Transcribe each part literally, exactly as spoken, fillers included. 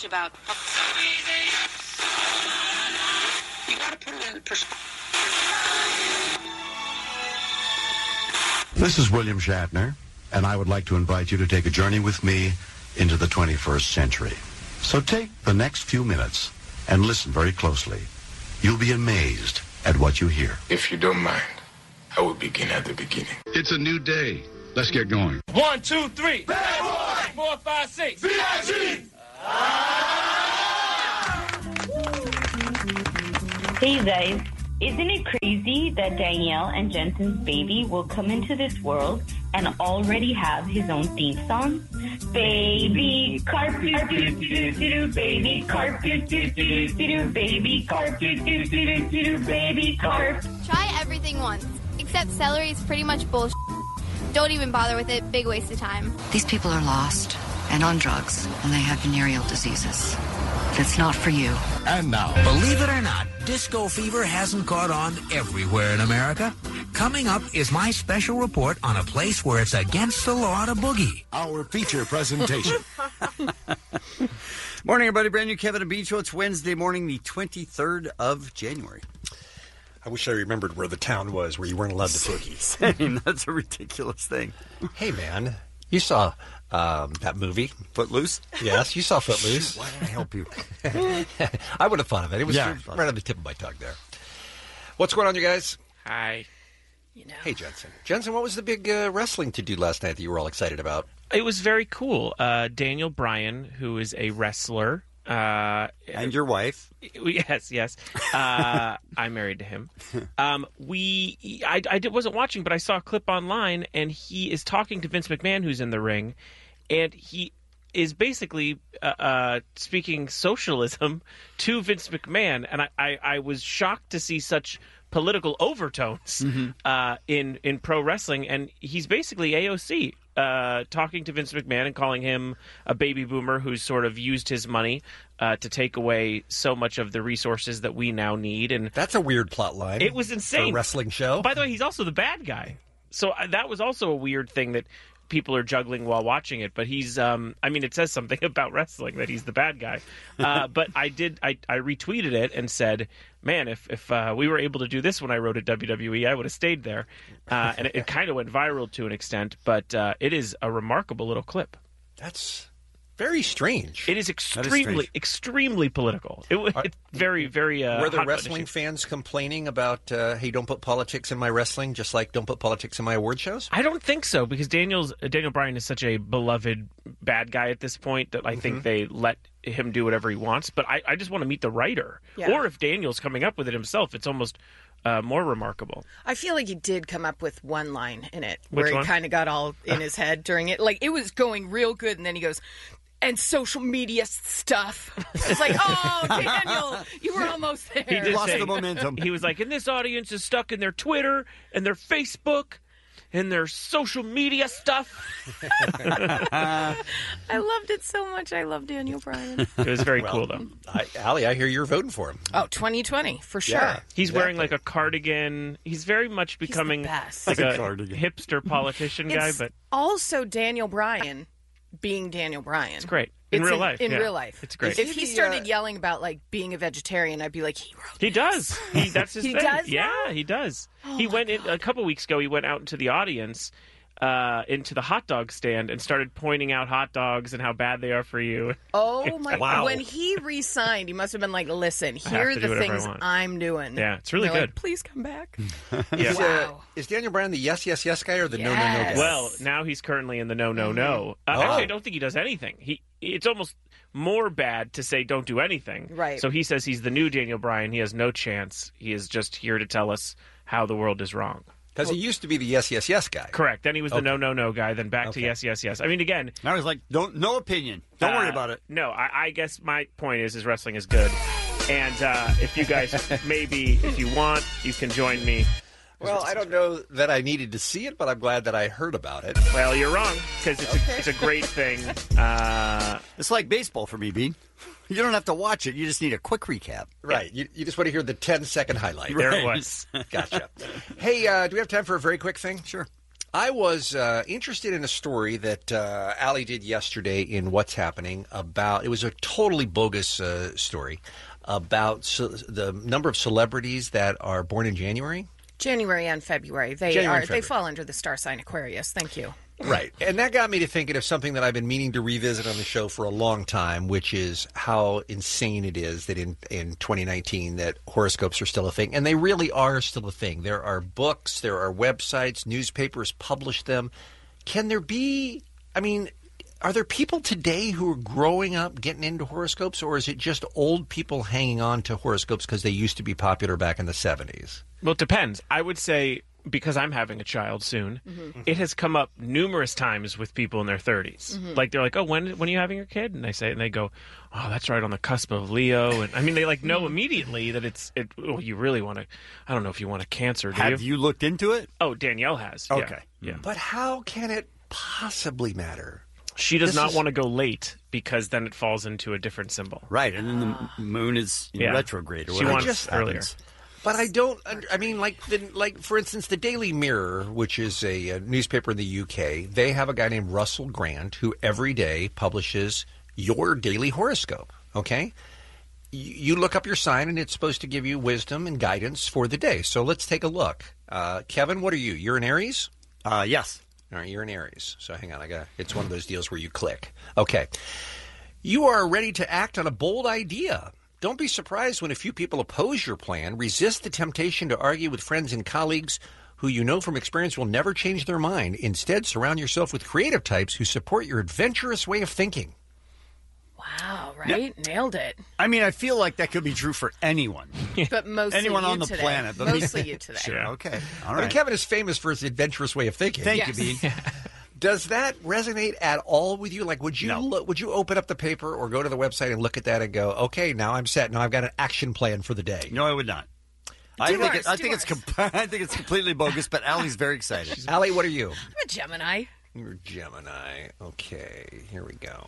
much about... You got to put it in perspective. This is William Shatner, and I would like to invite you to take a journey with me into the twenty-first century. So take the next few minutes and listen very closely. You'll be amazed at what you hear. If you don't mind, I will begin at the beginning. It's a new day. Let's get going. One, two, three. Bad boy. Four, five, six. B I G. Hey guys, isn't it crazy that Danielle and Jensen's baby will come into this world and already have his own theme song? Baby carp, do do do do, baby carp, do do do do, baby carp, do do do do, baby carp. Try everything once, except celery is pretty much bullshit. Don't even bother with it. Big waste of time. These people are lost and on drugs, and they have venereal diseases. It's not for you. And now, believe it or not, disco fever hasn't caught on everywhere in America. Coming up is my special report on a place where it's against the law to boogie. Our feature presentation. Morning, everybody. Brand new Kevin and Bean Show. It's Wednesday morning, the twenty-third of January. I wish I remembered where the town was where you weren't allowed to boogie. Same. That's a ridiculous thing. Hey, man, you saw um, that movie? Footloose? Yes, you saw Footloose. Why did I help you? I would have thought of it. It was Yeah. right on the tip of my tongue there. What's going on, you guys? Hi. You know. Hey, Jensen. Jensen, what was the big uh, wrestling to-do last night that you were all excited about? It was very cool. Uh, Daniel Bryan, who is a wrestler. Uh, And your wife. Yes, yes. Uh, I'm married to him. Um, we, I, I did, wasn't watching, but I saw a clip online, and he is talking to Vince McMahon, who's in the ring, and he is basically uh, uh, speaking socialism to Vince McMahon, and I, I, I was shocked to see such political overtones Mm-hmm. uh, in in pro wrestling, and he's basically A O C. Uh, talking to Vince McMahon and calling him a baby boomer who's sort of used his money uh, to take away so much of the resources that we now need. And That's a weird plot line. it was For insane. a wrestling show. By the way, he's also the bad guy. So uh, that was also a weird thing that people are juggling while watching it. But he's, um, I mean, it says something about wrestling that he's the bad guy. Uh, but I did, I, I retweeted it and said, man, if if uh, we were able to do this when I wrote at W W E, I would have stayed there. Uh, and it, it kind of went viral to an extent, but uh, it is a remarkable little clip. That's very strange. It is extremely, strange. extremely political. It, wa- it's very, very uh, Were the hot button wrestling issue. fans complaining about, uh, hey, don't put politics in my wrestling, just like don't put politics in my award shows? I don't think so, because Daniel's uh, Daniel Bryan is such a beloved bad guy at this point that I think they let him do whatever he wants. But I, I just want to meet the writer. Yeah. Or if Daniel's coming up with it himself, it's almost uh, more remarkable. I feel like he did come up with one line in it Which where one? he kind of got all in his head during it. Like, it was going real good, and then he goes, and social media stuff. It's like, oh, Daniel, you were almost there. He did Lost say- the momentum. He was like, and this audience is stuck in their Twitter and their Facebook and their social media stuff. I loved it so much. I love Daniel Bryan. It was very Well, cool, though. I, Allie, I hear you're voting for him. Oh, twenty twenty, for sure. Yeah. He's wearing Exactly. like a cardigan. He's very much the becoming best. like A a cardigan. hipster politician guy, It's but also Daniel Bryan being Daniel Bryan. it's great. In It's real life. In yeah. real life. It's great. If he the, started uh, yelling about, like, being a vegetarian, I'd be like, he wrote He this. does. He, that's his He thing. does Yeah, now? he does. Oh he my went in a couple weeks ago. He went out into the audience, uh, into the hot dog stand, and started pointing out hot dogs and how bad they are for you. Oh, my Wow. When he re-signed, he must have been like, listen, have here are to the do whatever I things want. I'm doing. Yeah, it's really And they're good. like, please come back. Is, uh, Wow. is Daniel Bryan the yes, yes, yes guy or the no, no, no Yes. guy? Well, now he's currently in the no, no, no. Uh, Oh. Actually, I don't think he does anything. He it's almost more bad to say don't do anything. Right. So he says he's the new Daniel Bryan. He has no chance. He is just here to tell us how the world is wrong. Because he used to be the yes, yes, yes guy. Correct. Then he was the Okay. no, no, no guy. Then back Okay. to yes, yes, yes. I mean, again, I was like, don't, no opinion. Don't worry Uh, about it. No, I, I guess my point is, is wrestling is good, and uh, if you guys maybe, if you want, you can join me. Well, I don't know that I needed to see it, but I'm glad that I heard about it. Well, you're wrong because it's a, it's a great thing. Uh, It's like baseball for me, Bean. You don't have to watch it. You just need a quick recap. Right. You, you just want to hear the ten second highlight. there Right. it was. Gotcha. Hey, uh, do we have time for a very quick thing? Sure. I was uh, interested in a story that uh, Allie did yesterday in What's Happening about, it was a totally bogus uh, story about ce- the number of celebrities that are born in January. January and February. They January are. and February. They fall under the star sign Aquarius. Thank you. Right. And that got me to thinking of something that I've been meaning to revisit on the show for a long time, which is how insane it is that in, in twenty nineteen that horoscopes are still a thing. And they really are still a thing. There are books, there are websites, newspapers publish them. Can there be, I mean, are there people today who are growing up getting into horoscopes, or is it just old people hanging on to horoscopes because they used to be popular back in the seventies? Well, it depends. I would say, because I'm having a child soon, Mm-hmm. it has come up numerous times with people in their thirties. Mhm. Like, they're like, oh, when when are you having your kid? And I say, and they go, oh, that's right on the cusp of Leo. And I mean, they like know immediately that it's, it, well, you really want to, I don't know if you want a Cancer, do Have you looked into it? Oh, Danielle has. Okay. Yeah. yeah. But how can it possibly matter? She does This not is- want to go late because then it falls into a different symbol. Right, and then the moon is in Yeah. retrograde or She whatever wants just earlier. happens. But I don't. under- I mean, like, the, like for instance, the Daily Mirror, which is a, a newspaper in the U K, they have a guy named Russell Grant who every day publishes your daily horoscope. Okay, you, you look up your sign, and it's supposed to give you wisdom and guidance for the day. So let's take a look. Uh, Kevin, what are you? You're an Aries. Uh, yes. All right, you're an Aries. So hang on, I got. It's one of those deals where you click. Okay, you are ready to act on a bold idea. Don't be surprised when a few people oppose your plan. Resist the temptation to argue with friends and colleagues who you know from experience will never change their mind. Instead, surround yourself with creative types who support your adventurous way of thinking. Wow, right? Nailed it. I mean, I feel like that could be true for anyone. But mostly Anyone you on the today. planet. But Mostly you today. Sure, okay. All I mean, right. Kevin is famous for his adventurous way of thinking. Thank Yes. you, Bean. Does that resonate at all with you? Like, would you No. look, would you open up the paper or go to the website and look at that and go, okay, now I'm set. Now I've got an action plan for the day. No, I would not. I Do think, ours, it, I, do think it's ours. com- I think it's completely bogus, but Allie's very excited. Allie, what are you? I'm a Gemini. You're Gemini. Okay, here we go.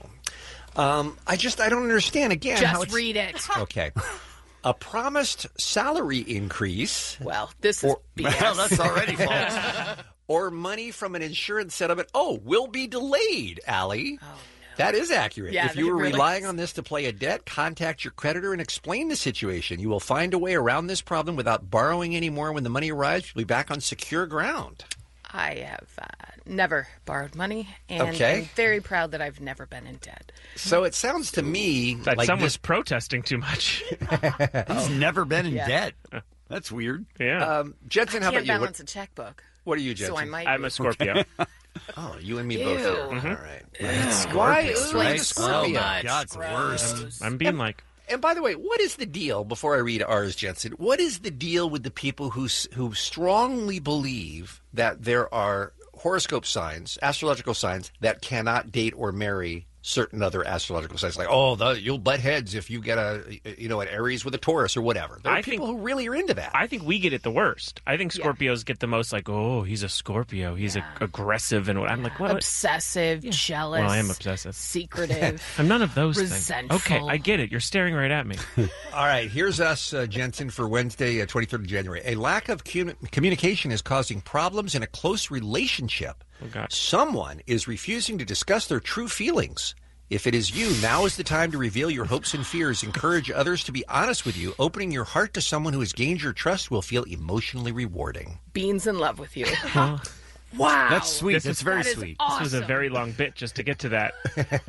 Um, I just I don't understand again how Just it's read it. okay. A promised salary increase Well, this is Or- B S. Well, that's already false. or money from an insurance settlement. Oh, will be delayed, Allie. Oh, no. That is accurate. Yeah, if you that were really relying is. on this to play a debt, contact your creditor and explain the situation. You will find a way around this problem without borrowing any more. When the money arrives, you'll be back on secure ground. I have uh, never borrowed money, and Okay. I'm very proud that I've never been in debt. So it sounds to me That like someone's this. protesting too much. He's never been in Yeah. debt. That's weird. yeah. Um, Jensen, how I can't about you? balance What, a checkbook, what are you, Jensen? so I might. I'm be. a Scorpio. Oh, you and me Ew. both. Here. Mhm. All right. It's Why? Scorpius, Ooh, right? the Scorpio. Oh, my God, it's the worst. Gross. I'm being like, And by the way, what is the deal? Before I read ours, Jensen, what is the deal with the people who s- who strongly believe that there are horoscope signs, astrological signs that cannot date or marry certain other astrological signs? Like, oh, the, you'll butt heads if you get a you know an Aries with a Taurus or whatever. There are I people think- who really are into that. I think we get it the worst. I think Yeah. Scorpios get the most like, oh, he's a Scorpio. He's Yeah. a- aggressive and what? I'm like, what? Obsessive, jealous. Well, I am obsessive. Secretive. I'm none of those Resentful. things. Okay, I get it. You're staring right at me. All right, here's us, uh, Jensen, for Wednesday, uh, twenty-third of January. A lack of cu- communication is causing problems in a close relationship. Oh, God. Someone is refusing to discuss their true feelings. If it is you, now is the time to reveal your hopes and fears. Encourage others to be honest with you. Opening your heart to someone who has gained your trust will feel emotionally rewarding. Bean's in love with you. Well, Wow. That's sweet. This That's is- very That is sweet. awesome. This was a very long bit just to get to that.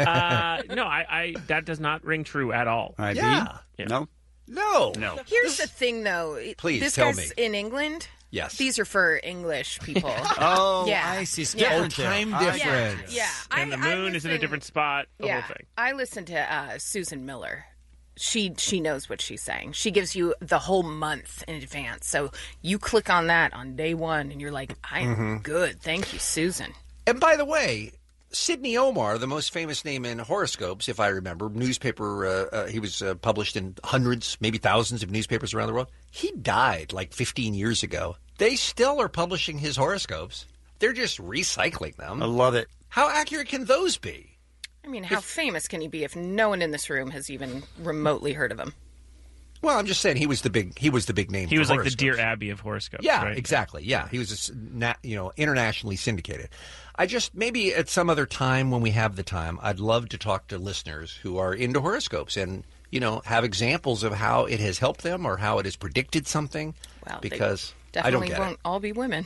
Uh, no, I, I that does not ring true at all. All right, Yeah. Bean? Yeah. No? No. No. Here's the thing, though. Please, this tell guy's me. in England. Yes. These are for English people. Oh, Yeah. I see. It's Yeah. different Oh, there. time I- difference. Yeah, yeah. And I, the I moon is in a listen- different spot. The yeah, whole thing. I listen to uh, Susan Miller. She she knows what she's saying. She gives you the whole month in advance. So you click on that on day one, and you're like, I'm Mm-hmm. good. Thank you, Susan. And by the way, Sidney Omar, the most famous name in horoscopes, if I remember, newspaper, uh, uh, he was uh, published in hundreds, maybe thousands of newspapers around the world. He died like fifteen years ago. They still are publishing his horoscopes. They're just recycling them. I love it. How accurate can those be? I mean, how famous can he be if no one in this room has even remotely heard of him? Well, I'm just saying he was the big he was the big name. He for was like the horoscopes. Dear Abby of horoscopes. Yeah, right? exactly. Yeah, he was, a s- na- you know, internationally syndicated. I just maybe at some other time when we have the time, I'd love to talk to listeners who are into horoscopes and you know have examples of how it has helped them or how it has predicted something. Well, because they I don't definitely get won't it. all be women.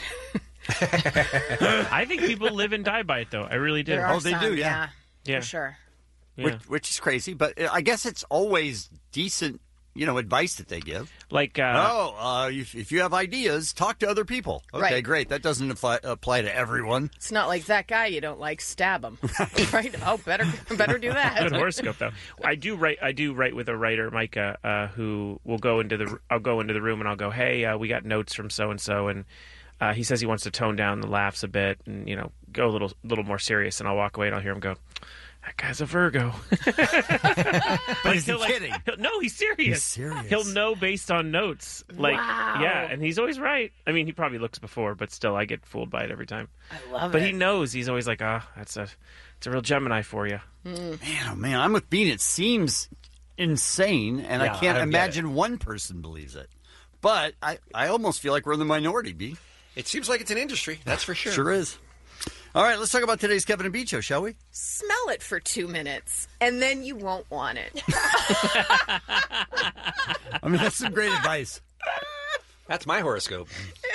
I think people live and die by it, though. I really do. There are Oh, they some, do, yeah. yeah, Yeah. for sure. Yeah. Which, which is crazy, but I guess it's always decent, you know, advice that they give. Like, uh, oh, uh, if, if you have ideas, talk to other people. Okay, Right. great. That doesn't apply, apply to everyone. It's not like that guy you don't like. Stab him, right? Oh, better better do that. Good horoscope, though. I do write. I do write with a writer, Micah, uh, who will go into the. I'll go into the room and I'll go, "Hey, uh, we got notes from so and so," and uh, he says he wants to tone down the laughs a bit and you know go a little little more serious. And I'll walk away and I'll hear him go, "That guy's a Virgo." But is he he'll, like, kidding? he'll- no, he's serious. He's serious. He'll know based on notes. Like, Wow. yeah, and he's always right. I mean, he probably looks before, but still, I get fooled by it every time. I love But it. he knows. He's always like, "Ah, oh, that's a, it's a real Gemini for you." Man, oh man, I'm with Bean. It seems insane, and Yeah, I I can't don't get imagine one person believes it. But I, I almost feel like we're in the minority, B. It seems like it's an industry, that's for sure. Sure is. All right, let's talk about today's Kevin and Bean show, shall we? Smell it for two minutes, and then you won't want it. I mean, that's some great advice. That's my horoscope.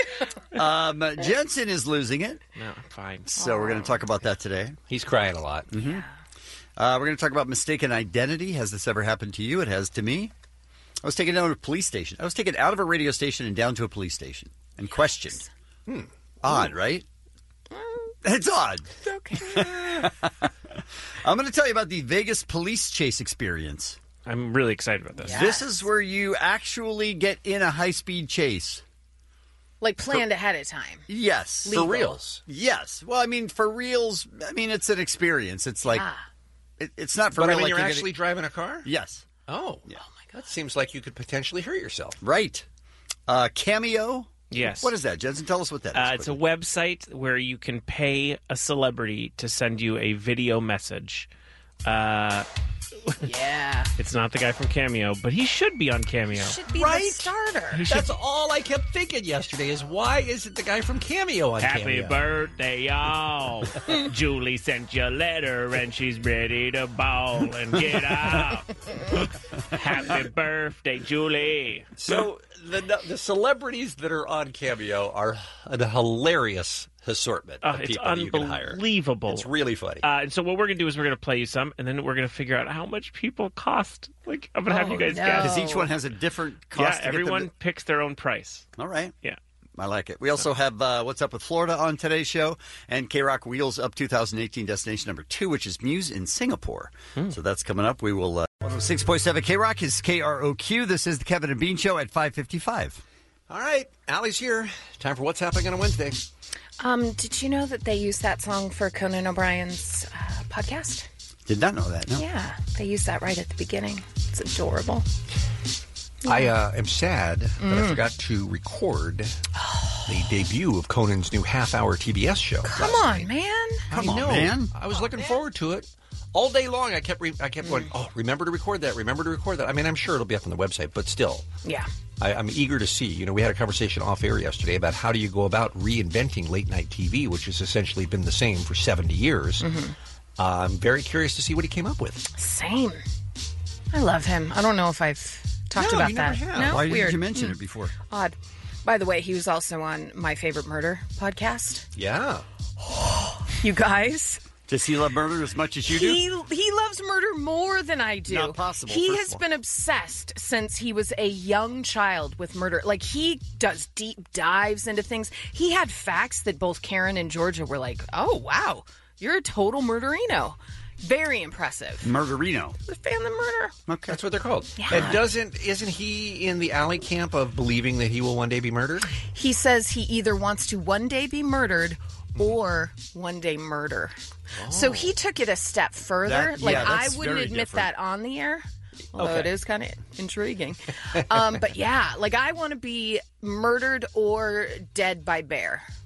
Um, Jensen is losing it, No, I'm fine. so we're going to talk about that today. He's crying a lot. Mm-hmm. Uh, we're going to talk about mistaken identity. Has this ever happened to you? It has to me. I was taken down to a police station. I was taken out of a radio station and down to a police station and questioned. Hmm. Odd, right? It's odd. Okay. I'm going to tell you about the Vegas police chase experience. I'm really excited about this. Yeah. This is where you actually get in a high-speed chase. Like planned ahead of time. Yes. Legal. For reals. Yes. Well, I mean, for reals, I mean, it's an experience. It's like, Ah. it, it's not for But I real. mean, like you're gonna- actually driving a car? Yes. Oh. Yeah. That seems like you could potentially hurt yourself. Right. Uh, Cameo. Yes. What is that, Jensen? Tell us what that is. Uh, it's a website where you can pay a celebrity to send you a video message. Uh, Yeah. it's not the guy from Cameo, but he should be on Cameo. Should be Right? the starter. He should. That's all I kept thinking yesterday is why isn't the guy from Cameo on Happy Cameo? birthday, y'all. Julie sent you a letter and she's ready to ball and get out. Happy birthday, Julie. So the the celebrities that are on Cameo are a hilarious assortment Uh, of it's people that you can hire. unbelievable. It's really funny. Uh, and so what we're going to do is we're going to play you some, and then we're going to figure out how much people cost. Like, I'm going to have Oh, you guys no. guess. Because each one has a different cost. Yeah, to get them everyone to- picks their own price. All right. Yeah. I like it. We also have uh, What's Up with Florida on today's show, and K-Rock Wheels Up twenty eighteen Destination Number Two, which is Muse in Singapore. So that's coming up. We will. Uh, one oh six point seven K-Rock is K R O Q. This is the Kevin and Bean Show at five fifty-five. All right, Allie's here. Time for What's Happening on a Wednesday. Um, did you know that they used that song for Conan O'Brien's uh, podcast? Did not know that. No. Yeah, they used that right at the beginning. It's adorable. I uh, am sad that Mm. I forgot to record the debut of Conan's new half-hour T B S show. Come last on, night. man. Come I on, know. man. I was looking forward to it. All day long, I kept re- I kept going, oh, remember to record that, remember to record that. I mean, I'm sure it'll be up on the website, but still. Yeah. I, I'm eager to see. You know, we had a conversation off air yesterday about how do you go about reinventing late night T V, which has essentially been the same for seventy years. Mm-hmm. Uh, I'm very curious to see what he came up with. Same. I love him. I don't know if I've talked No, about you never that. have. No, Why weird. didn't you mention Hmm. it before? Odd. By the way, he was also on My Favorite Murder podcast. Yeah. You guys. Does he love murder as much as you do? He he loves murder more than I do. Not possible, He first has of all. been obsessed since he was a young child with murder. Like he does deep dives into things. He had facts that both Karen and Georgia were like, "Oh wow, you're a total murderino." Very impressive. Murderino. The fan the murder. Okay. That's what they're called. Yeah. And doesn't isn't he in the alley camp of believing that he will one day be murdered? He says he either wants to one day be murdered or one day murder. So he took it a step further. That- like yeah, I that's wouldn't very admit different. that on the air. Although Okay. it is kind of intriguing. um, but yeah, like I want to be murdered or dead by bear.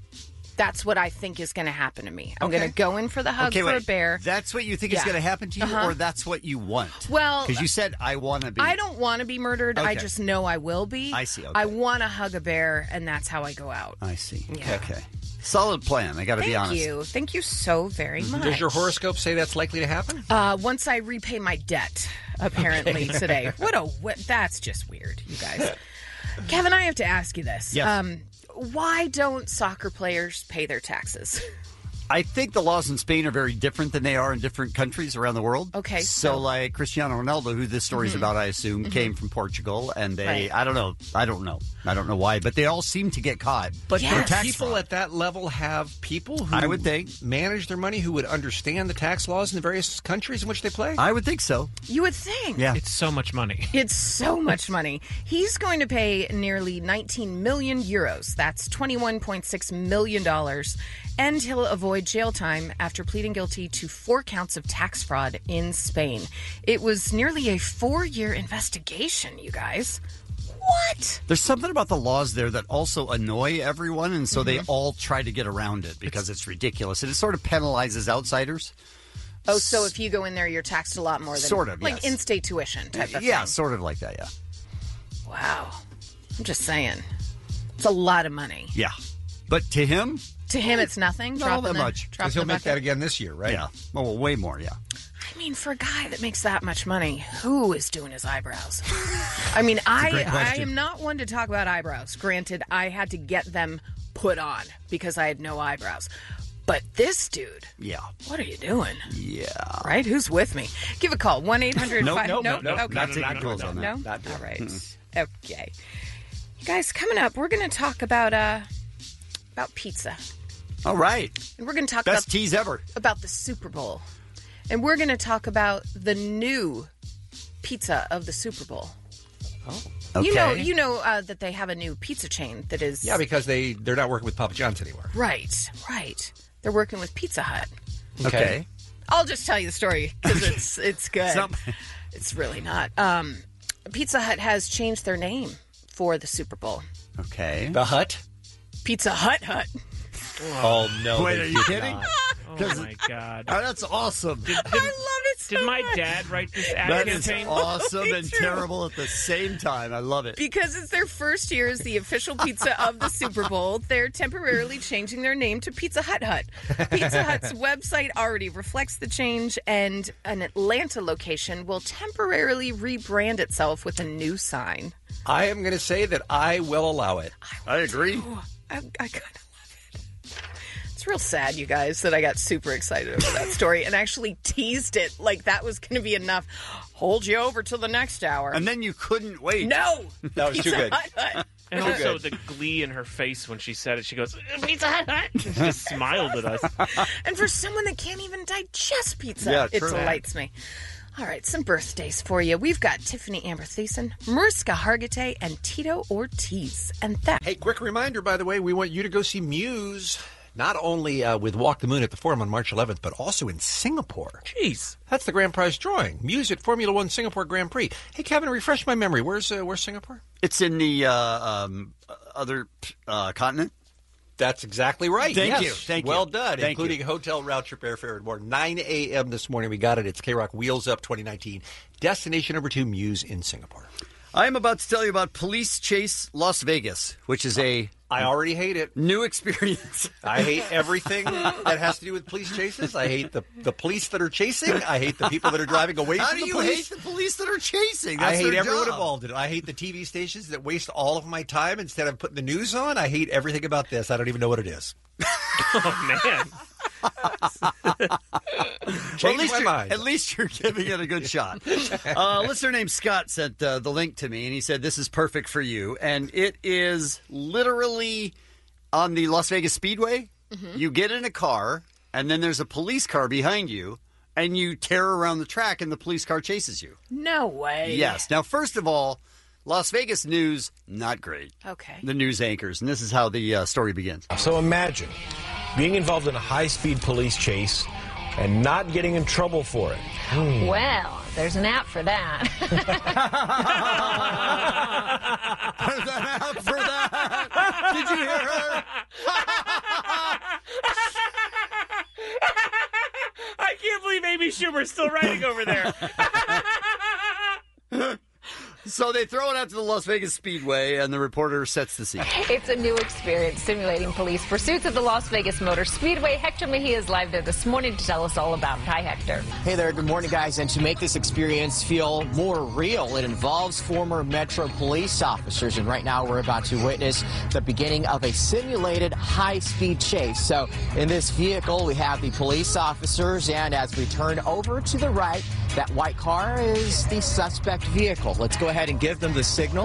That's what I think is going to happen to me. I'm Okay. going to go in for the hug Okay, for wait. a bear. That's what you think is Yeah. going to happen to you, Uh-huh. or that's what you want? Well, because you said I want to be. I don't want to be murdered. I Okay. just know I will be. I see, okay. I want to hug a bear, and that's how I go out. I see. Yeah. Okay. Solid plan. I got to be Thank honest. you. Thank you so very much. Does your horoscope say that's likely to happen? Uh, once I repay my debt, apparently today. What a what, that's just weird, you guys. Kevin, I have to ask you this. Yes. Um, why don't soccer players pay their taxes? I think the laws in Spain are very different than they are in different countries around the world. Okay, So, so- like Cristiano Ronaldo, who this story's Mhm. about, I assume, Mhm. came from Portugal, and they, Right. I don't know, I don't know, I don't know why, but they all seem to get caught. But for do tax people fraud. at that level have people who I would think manage their money who would understand the tax laws in the various countries in which they play? I would think so. You would think. Yeah. It's so much money. It's so much money. He's going to pay nearly nineteen million euros. That's twenty-one point six million dollars. And he'll avoid jail time after pleading guilty to four counts of tax fraud in Spain. It was nearly a four-year investigation, you guys. What? There's something about the laws there that also annoy everyone, and so they Mhm. all try to get around it because it's, ridiculous. And it sort of penalizes outsiders. Oh, so if you go in there, you're taxed a lot more than Sort of, like yes. in-state tuition type of Yeah, thing. sort of like that, yeah. Wow. I'm just saying. It's a lot of money. Yeah. But to him, To him, it's nothing. not Drop all that in the- much. drop in he'll the make bucket. that again this year, right? Yeah. Well, way more, yeah. I mean, for a guy that makes that much money, who is doing his eyebrows? I mean, a I great I question. am not one to talk about eyebrows. Granted, I had to get them put on because I had no eyebrows. But this dude, Yeah. what are you doing? Yeah. Right? Who's with me? Give a call. one eight hundred Nope, five nope, Nope, nope, okay. not taking calls on that. No? Not doing All it. right. Mm-mm. Okay. You guys, coming up, we're going to talk about uh about pizza. All right. And we're going to talk Best about tease ever. about the Super Bowl. And we're going to talk about the new pizza of the Super Bowl. Oh. You know, Okay. you know uh, that they have a new pizza chain that is Yeah, because they, they're not working with Papa John's anymore. right, right. They're working with Pizza Hut. Okay. I'll just tell you the story because it's it's good. Some- It's really not. Um, Pizza Hut has changed their name for the Super Bowl. Okay. The Hut? Pizza Hut Hut. Oh, no. Wait, they are did you kidding? not. Oh my god! Oh, that's awesome. Did, I love it so did my much. dad write this ad That is campaign? awesome Me and too. terrible at the same time. I love it. Because it's their first year as the official pizza of the Super Bowl, they're temporarily changing their name to Pizza Hut Hut. Pizza Hut's website already reflects the change, and an Atlanta location will temporarily rebrand itself with a new sign. I am going to say that I will allow it. I agree. Oh, I, I kind of love it. It's real sad, you guys, that I got super excited over that story and actually teased it like that was going to be enough. Hold you over till the next hour. And then you couldn't wait. No! That was too Pizza good. Hut Hut. And Too also good. the glee in her face when she said it. She goes, Pizza Hut Hut. She just smiled at us. And for someone that can't even digest pizza, Yeah, it true. delights me. All right, some birthdays for you. We've got Tiffany Amber Thiessen, Mariska Hargitay, and Tito Ortiz. And that. Hey, quick reminder, by the way, we want you to go see Muse, not only uh, with Walk the Moon at the Forum on March eleventh, but also in Singapore. Jeez. That's the grand prize drawing. Muse at Formula One Singapore Grand Prix. Hey, Kevin, refresh my memory. Where's uh, where's Singapore? It's in the uh, um, other uh, continent. That's exactly right. Thank Yes. you. Thank you. well done, Thank including you. hotel, route trip, airfare, and more. nine a.m. this morning. We got it. It's K-Rock Wheels Up twenty nineteen. Destination number two, Muse in Singapore. I am about to tell you about Police Chase Las Vegas, which is a I already hate it. new experience. I hate everything that has to do with police chases. I hate the, the police that are chasing. I hate the people that are driving away How from do the you police. hate the police that are chasing? I That's hate their everyone job. involved in it. I hate the T V stations that waste all of my time instead of putting the news on. I hate everything about this. I don't even know what it is. Oh, man. Well, Change at least my you're, mind. At least you're giving it a good shot. Uh, listener named Scott sent uh, the link to me, and he said, this is perfect for you. And it is literally on the Las Vegas Speedway. Mm-hmm. You get in a car, and then there's a police car behind you, and you tear around the track, and the police car chases you. No way. Yes. Now, first of all, Las Vegas news, not great. Okay. The news anchors, and this is how the uh, story begins. So imagine being involved in a high-speed police chase and not getting in trouble for it. Hmm. Well, there's an app for that. There's an app for that. Did you hear her? Schumer's still writing over there. So they throw it out to the Las Vegas Speedway, and the reporter sets the scene. It's a new experience simulating police pursuits at the Las Vegas Motor Speedway. Hector Mejia is live there this morning to tell us all about it. Hi, Hector. Hey there. Good morning, guys. And to make this experience feel more real, it involves former Metro police officers. And right now we're about to witness the beginning of a simulated high-speed chase. So in this vehicle, we have the police officers. And as we turn over to the right, that white car is the suspect vehicle. Let's go ahead and give them the signal.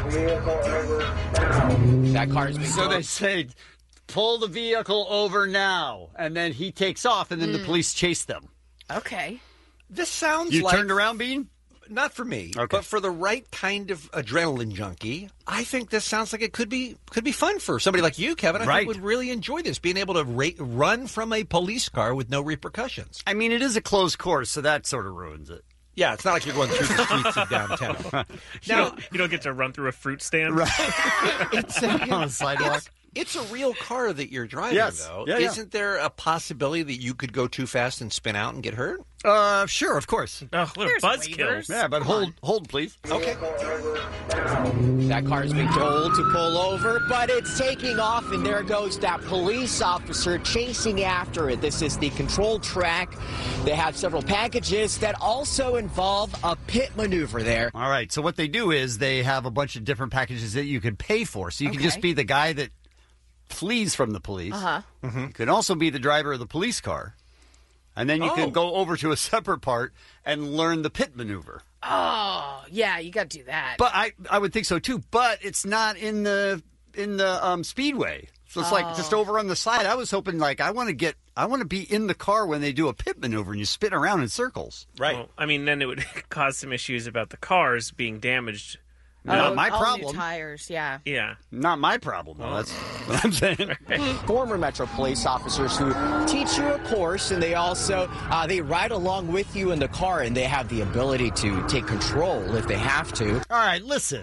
That car is being So they say, pull the vehicle over now. And then he takes off, and then Mm. the police chase them. Okay. This sounds You like... turned around, Bean? Not for me, Okay. but for the right kind of adrenaline junkie, I think this sounds like it could be could be fun for somebody like you, Kevin. I Right. think would really enjoy this, being able to ra- run from a police car with no repercussions. I mean, it is a closed course, so that sort of ruins it. Yeah, it's not like you're going through the streets of downtown. You, Now, don't, you don't get to run through a fruit stand. it's on a sidewalk. It's a real car that you're driving, Yes. though. Yeah, yeah. Isn't there a possibility that you could go too fast and spin out and get hurt? Uh, sure, of course. Oh, what a buzzkill. Yeah, but hold, hold, please. Okay. That car is being told to pull over, but it's taking off, and there goes that police officer chasing after it. This is the control track. They have several packages that also involve a pit maneuver there. All right, so what they do is they have a bunch of different packages that you can pay for. So you can Okay. just be the guy that flees from the police. Uh-huh. You can also be the driver of the police car. And then you Oh. can go over to a separate part and learn the pit maneuver. Oh, yeah, you got to do that. But I, I would think so too. But it's not in the in the um, speedway, so it's like just Oh. over on the side. I was hoping like I want to get I want to be in the car when they do a pit maneuver and you spin around in circles. Right. Well, I mean, then it would cause some issues about the cars being damaged. Not my all problem. New tires, yeah. Yeah. Not my problem. Though. That's what I'm saying. Former Metro police officers who teach you a course, and they also uh, they ride along with you in the car, and they have the ability to take control if they have to. All right, listen.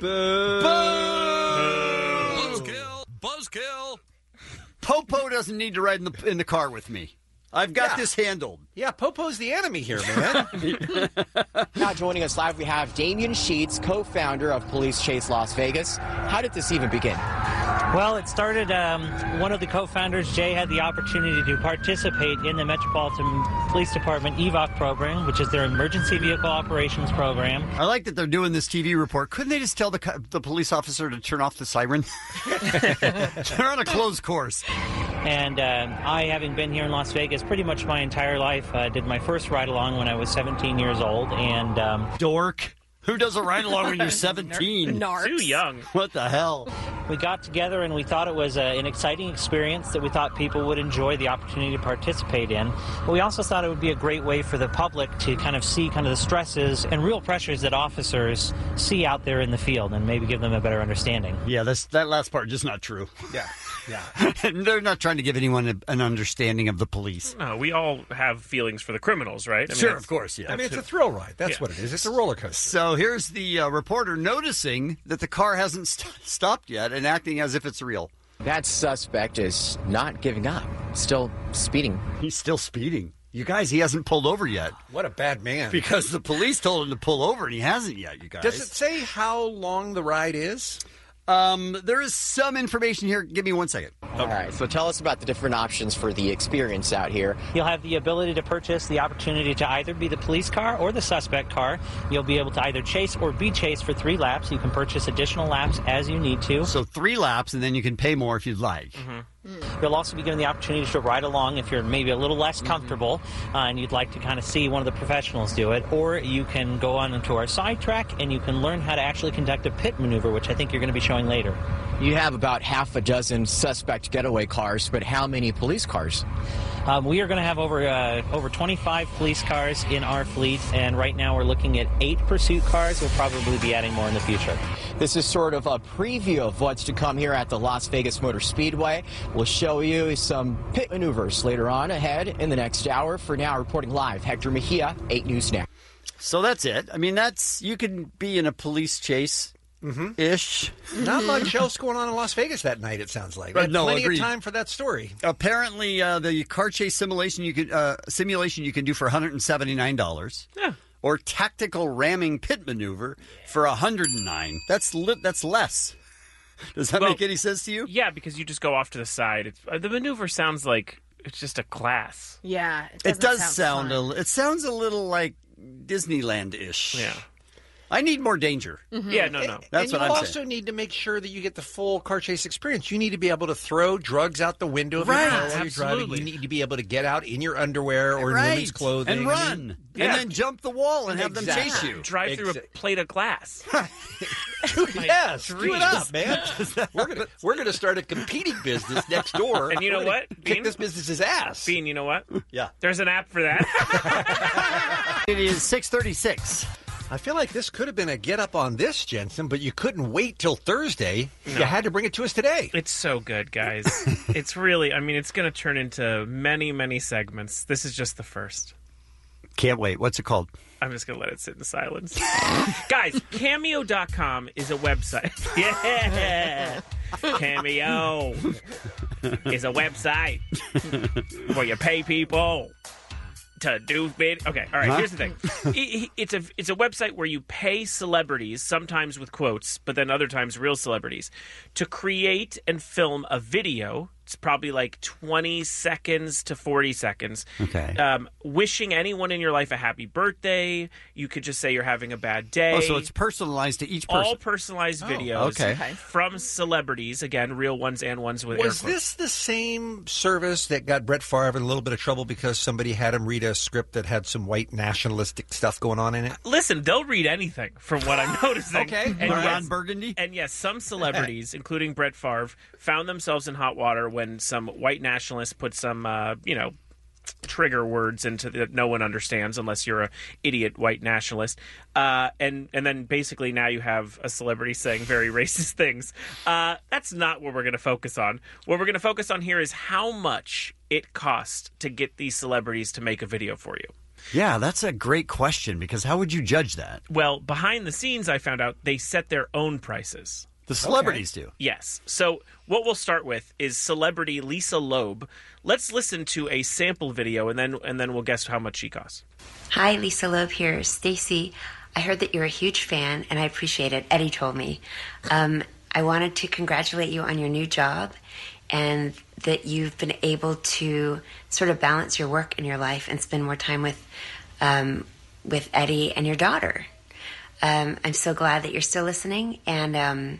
Buzzkill! Buzzkill! Popo doesn't need to ride in the in the car with me. I've got Yeah. this handled. Yeah, Popo's the enemy here, man. Now joining us live, we have Damian Sheets, co-founder of Police Chase Las Vegas. How did this even begin? Well, it started, um, one of the co-founders, Jay, had the opportunity to participate in the Metropolitan Police Department E V O C program, which is their Emergency Vehicle Operations Program. I like that they're doing this T V report. Couldn't they just tell the co- the police officer to turn off the siren? They're on a closed course. And um, I, having been here in Las Vegas pretty much my entire life, uh, did my first ride-along when I was seventeen years old. And um, Dork. Who does a ride along when you're seventeen? Narcs. Too young. What the hell? we got together and we thought it was a, an exciting experience that we thought people would enjoy the opportunity to participate in. But we also thought it would be a great way for the public to kind of see kind of the stresses and real pressures that officers see out there in the field and maybe give them a better understanding. Yeah, that's, that last part just not true. Yeah, yeah. They're not trying to give anyone a, an understanding of the police. No, we all have feelings for the criminals, right? I mean, Sure, that's- of course, yeah. I mean, it's a thrill ride. That's Yeah. what it is. It's a roller coaster. So here's the uh, reporter noticing that the car hasn't st- stopped yet and acting as if it's real. That suspect is not giving up, still speeding. He's still speeding. You guys, he hasn't pulled over yet. What a bad man. Because the police told him to pull over and he hasn't yet, you guys. Does it say how long the ride is? Um, there is some information here. Give me one second. All right, so tell us about the different options for the experience out here. You'll have the ability to purchase the opportunity to either be the police car or the suspect car. You'll be able to either chase or be chased for three laps. You can purchase additional laps as you need to. So three laps, and then you can pay more if you'd like. Mm-hmm. You'll also be given the opportunity to ride along if you're maybe a little less comfortable uh, and you'd like to kind of see one of the professionals do it. Or you can go on into our side track and you can learn how to actually conduct a pit maneuver, which I think you're going to be showing later. You have about half a dozen suspect getaway cars, but how many police cars? Um, we are going to have over uh, over twenty-five police cars in our fleet, and right now we're looking at eight pursuit cars. We'll probably be adding more in the future. This is sort of a preview of what's to come here at the Las Vegas Motor Speedway. We'll show you some pit maneuvers later on ahead in the next hour. For now, reporting live, Hector Mejia, eight News Now. So that's it. I mean, that's you can be in a police chase ish. Not much else going on in Las Vegas that night, it sounds like. Uh, Had no, plenty agreed. of time for that story. Apparently, uh, the car chase simulation you can uh, simulation you can do for one hundred seventy-nine dollars. Yeah. Or tactical ramming pit maneuver for one hundred nine dollars. That's li- that's less. Does that Well, make any sense to you? Yeah, because you just go off to the side. It's, uh, the maneuver sounds like it's just a class. Yeah, It does sound a, it sounds a little like Disneyland-ish. Yeah. I need more danger. Yeah, no, no. That's and what you I'm also saying. need to make sure that you get the full car chase experience. You need to be able to throw drugs out the window of Right, your car while you're driving. absolutely. You need to be able to get out in your underwear or in Right. women's clothing. And I run. mean, And then jump the wall and have them Exactly. chase you. Drive through a Exa- plate of glass. yes, do dreams. it up, man. we're gonna we're gonna start a competing business next door. And you know We're gonna what, Kick Bean? this business's ass. Bean, you know what? Yeah. There's an app for that. It is six thirty-six. I feel like this could have been a get up on this, Jensen, but you couldn't wait till Thursday. You had to bring it to us today. It's so good, guys. It's really, I mean, it's going to turn into many, many segments. This is just the first. Can't wait. What's it called? I'm just going to let it sit in silence. Guys, Cameo dot com is a website. Yeah! Cameo is a website where you pay people to do vid. Okay, all right. Huh? Here's the thing. It- It's a it's a website where you pay celebrities, sometimes with quotes, but then other times real celebrities, to create and film a video. It's probably like twenty seconds to forty seconds. Okay. Um, wishing anyone in your life a happy birthday. You could just say you're having a bad day. Oh, so it's personalized to each person. all personalized Oh, videos okay. from celebrities. Again, real ones and ones with air Was quotes. this the same service that got Brett Favre in a little bit of trouble because somebody had him read a script that had some white nationalistic stuff going on in it? Listen, they'll read anything from what I'm noticing. Okay. And Ron yes, Burgundy? and yes, some celebrities, including Brett Favre, found themselves in hot water when some white nationalists put some, uh, you know, trigger words into that no one understands unless you're a idiot white nationalist. Uh, and and then basically now you have a celebrity saying very racist things. Uh, that's not what we're going to focus on. What we're going to focus on here is how much it costs to get these celebrities to make a video for you. Yeah, that's a great question because how would you judge that? Well, behind the scenes, I found out they set their own prices. The celebrities do. Yes. So what we'll start with is celebrity Lisa Loeb. Let's listen to a sample video, and then and then we'll guess how much she costs. Hi, Lisa Loeb here. Stacy, I heard that you're a huge fan, and I appreciate it. Eddie told me. Um, I wanted to congratulate you on your new job and that you've been able to sort of balance your work and your life and spend more time with um, with Eddie and your daughter. Um, I'm so glad that you're still listening, and um,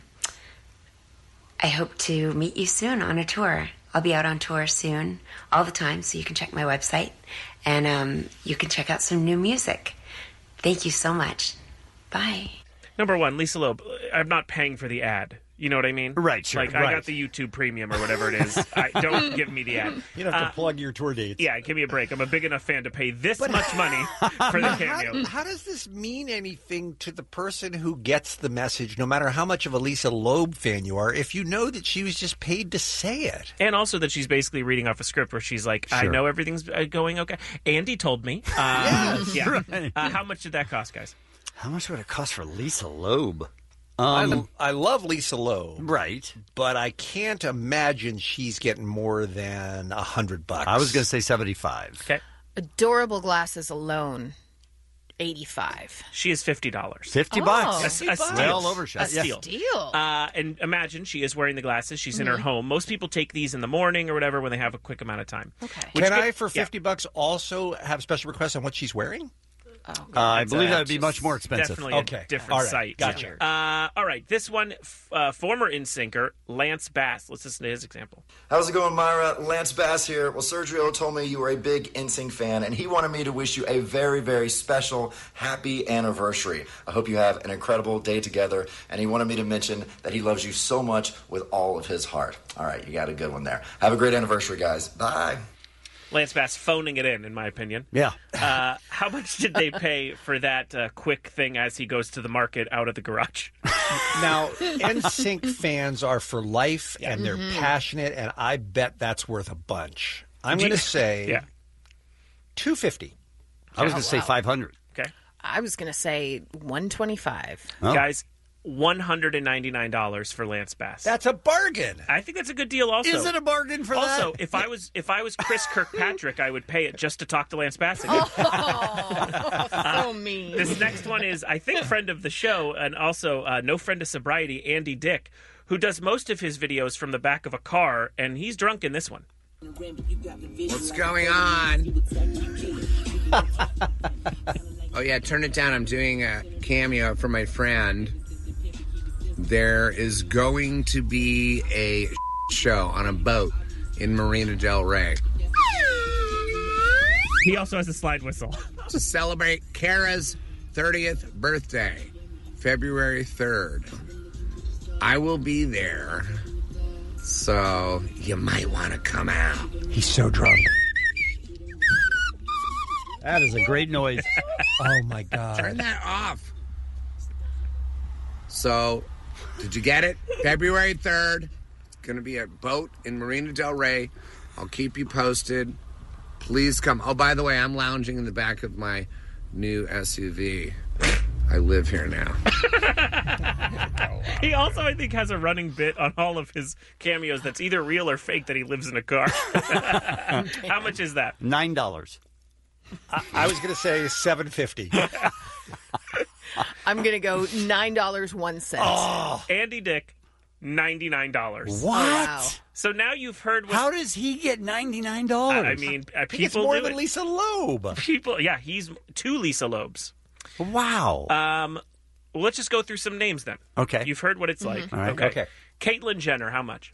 I hope to meet you soon on a tour. I'll be out on tour soon, all the time, so you can check my website, and um, you can check out some new music. Thank you so much. Bye. Number one, Lisa Loeb. I'm not paying for the ad. You know what I mean? Right, sure. Like, I right. got the YouTube Premium or whatever it is. I, don't give me the ad. You don't have to Uh, plug your tour dates. Yeah, give me a break. I'm a big enough fan to pay this much money for the cameo. How, how does this mean anything to the person who gets the message, no matter how much of a Lisa Loeb fan you are, if you know that she was just paid to say it? And also that she's basically reading off a script where she's like, I Sure. know everything's uh, going okay. Andy told me. Uh, Yes, yeah. right. Uh, how much did that cost, guys? How much would it cost for Lisa Loeb? I, Um, I love Lisa Loeb, right. but I can't imagine she's getting more than a hundred bucks. I was going to say seventy-five. Okay. Adorable glasses alone, eighty-five. She is fifty dollars. Fifty Oh. bucks. A, a steal. Well overshot. A Yeah. steal. Deal. Uh, and imagine she is wearing the glasses. She's in her Mhm. home. Most people take these in the morning or whatever when they have a quick amount of time. Okay. Which Can get- I, for yeah. fifty bucks, also have special requests on what she's wearing? Oh, Uh, I That's believe a- that would be much more expensive. Definitely Okay. a different All right. site. Gotcha. Uh, all right. This one, f- uh, former InSyncer, Lance Bass. Let's listen to his example. How's it going, Myra? Lance Bass here. Well, Sergio told me you were a big N Sync fan, and he wanted me to wish you a very, very special, happy anniversary. I hope you have an incredible day together, and he wanted me to mention that he loves you so much with all of his heart. All right, you got a good one there. Have a great anniversary, guys. Bye. Lance Bass phoning it in, in my opinion. Yeah. Uh, how much did they pay for that uh, quick thing as he goes to the market out of the garage? Now, N Sync fans are for life, and they're Mhm. passionate, and I bet that's worth a bunch. I'm Do going you- to say Yeah. two fifty. I was Oh, going to say wow. five hundred. Okay. I was going to say one twenty-five. Oh. Guys, one hundred ninety-nine dollars for Lance Bass. That's a bargain. I think that's a good deal also. Is it a bargain for that? Also, if I was if I was Chris Kirkpatrick, I would pay it just to talk to Lance Bass again. Oh, so mean. This next one is, I think, friend of the show and also uh, no friend of sobriety, Andy Dick, who does most of his videos from the back of a car, and he's drunk in this one. What's going on? Oh, yeah, turn it down. I'm doing a cameo for my friend. There is going to be a show on a boat in Marina del Rey. He also has a slide whistle. To celebrate Kara's thirtieth birthday, February third. I will be there, so you might want to come out. He's so drunk. That is a great noise. Oh, my God. Turn that off. So, did you get it? February third. It's going to be a boat in Marina del Rey. I'll keep you posted. Please come. Oh, by the way, I'm lounging in the back of my new S U V. I live here now. He also, I think, has a running bit on all of his cameos that's either real or fake that he lives in a car. How much is that? Nine dollars. I, I was going to say seven fifty. I'm going to go nine dollars and one cent. Oh. Andy Dick, ninety-nine dollars. What? Oh, wow. So now you've heard what... How does he get ninety-nine dollars? I mean, uh, people He gets more do than it. Lisa Loeb. People, yeah, he's two Lisa Loebs. Wow. Um, well, let's just go through some names then. Okay. You've heard what it's Mm-hmm. like. All right. Okay. Okay. Caitlyn Jenner, how much?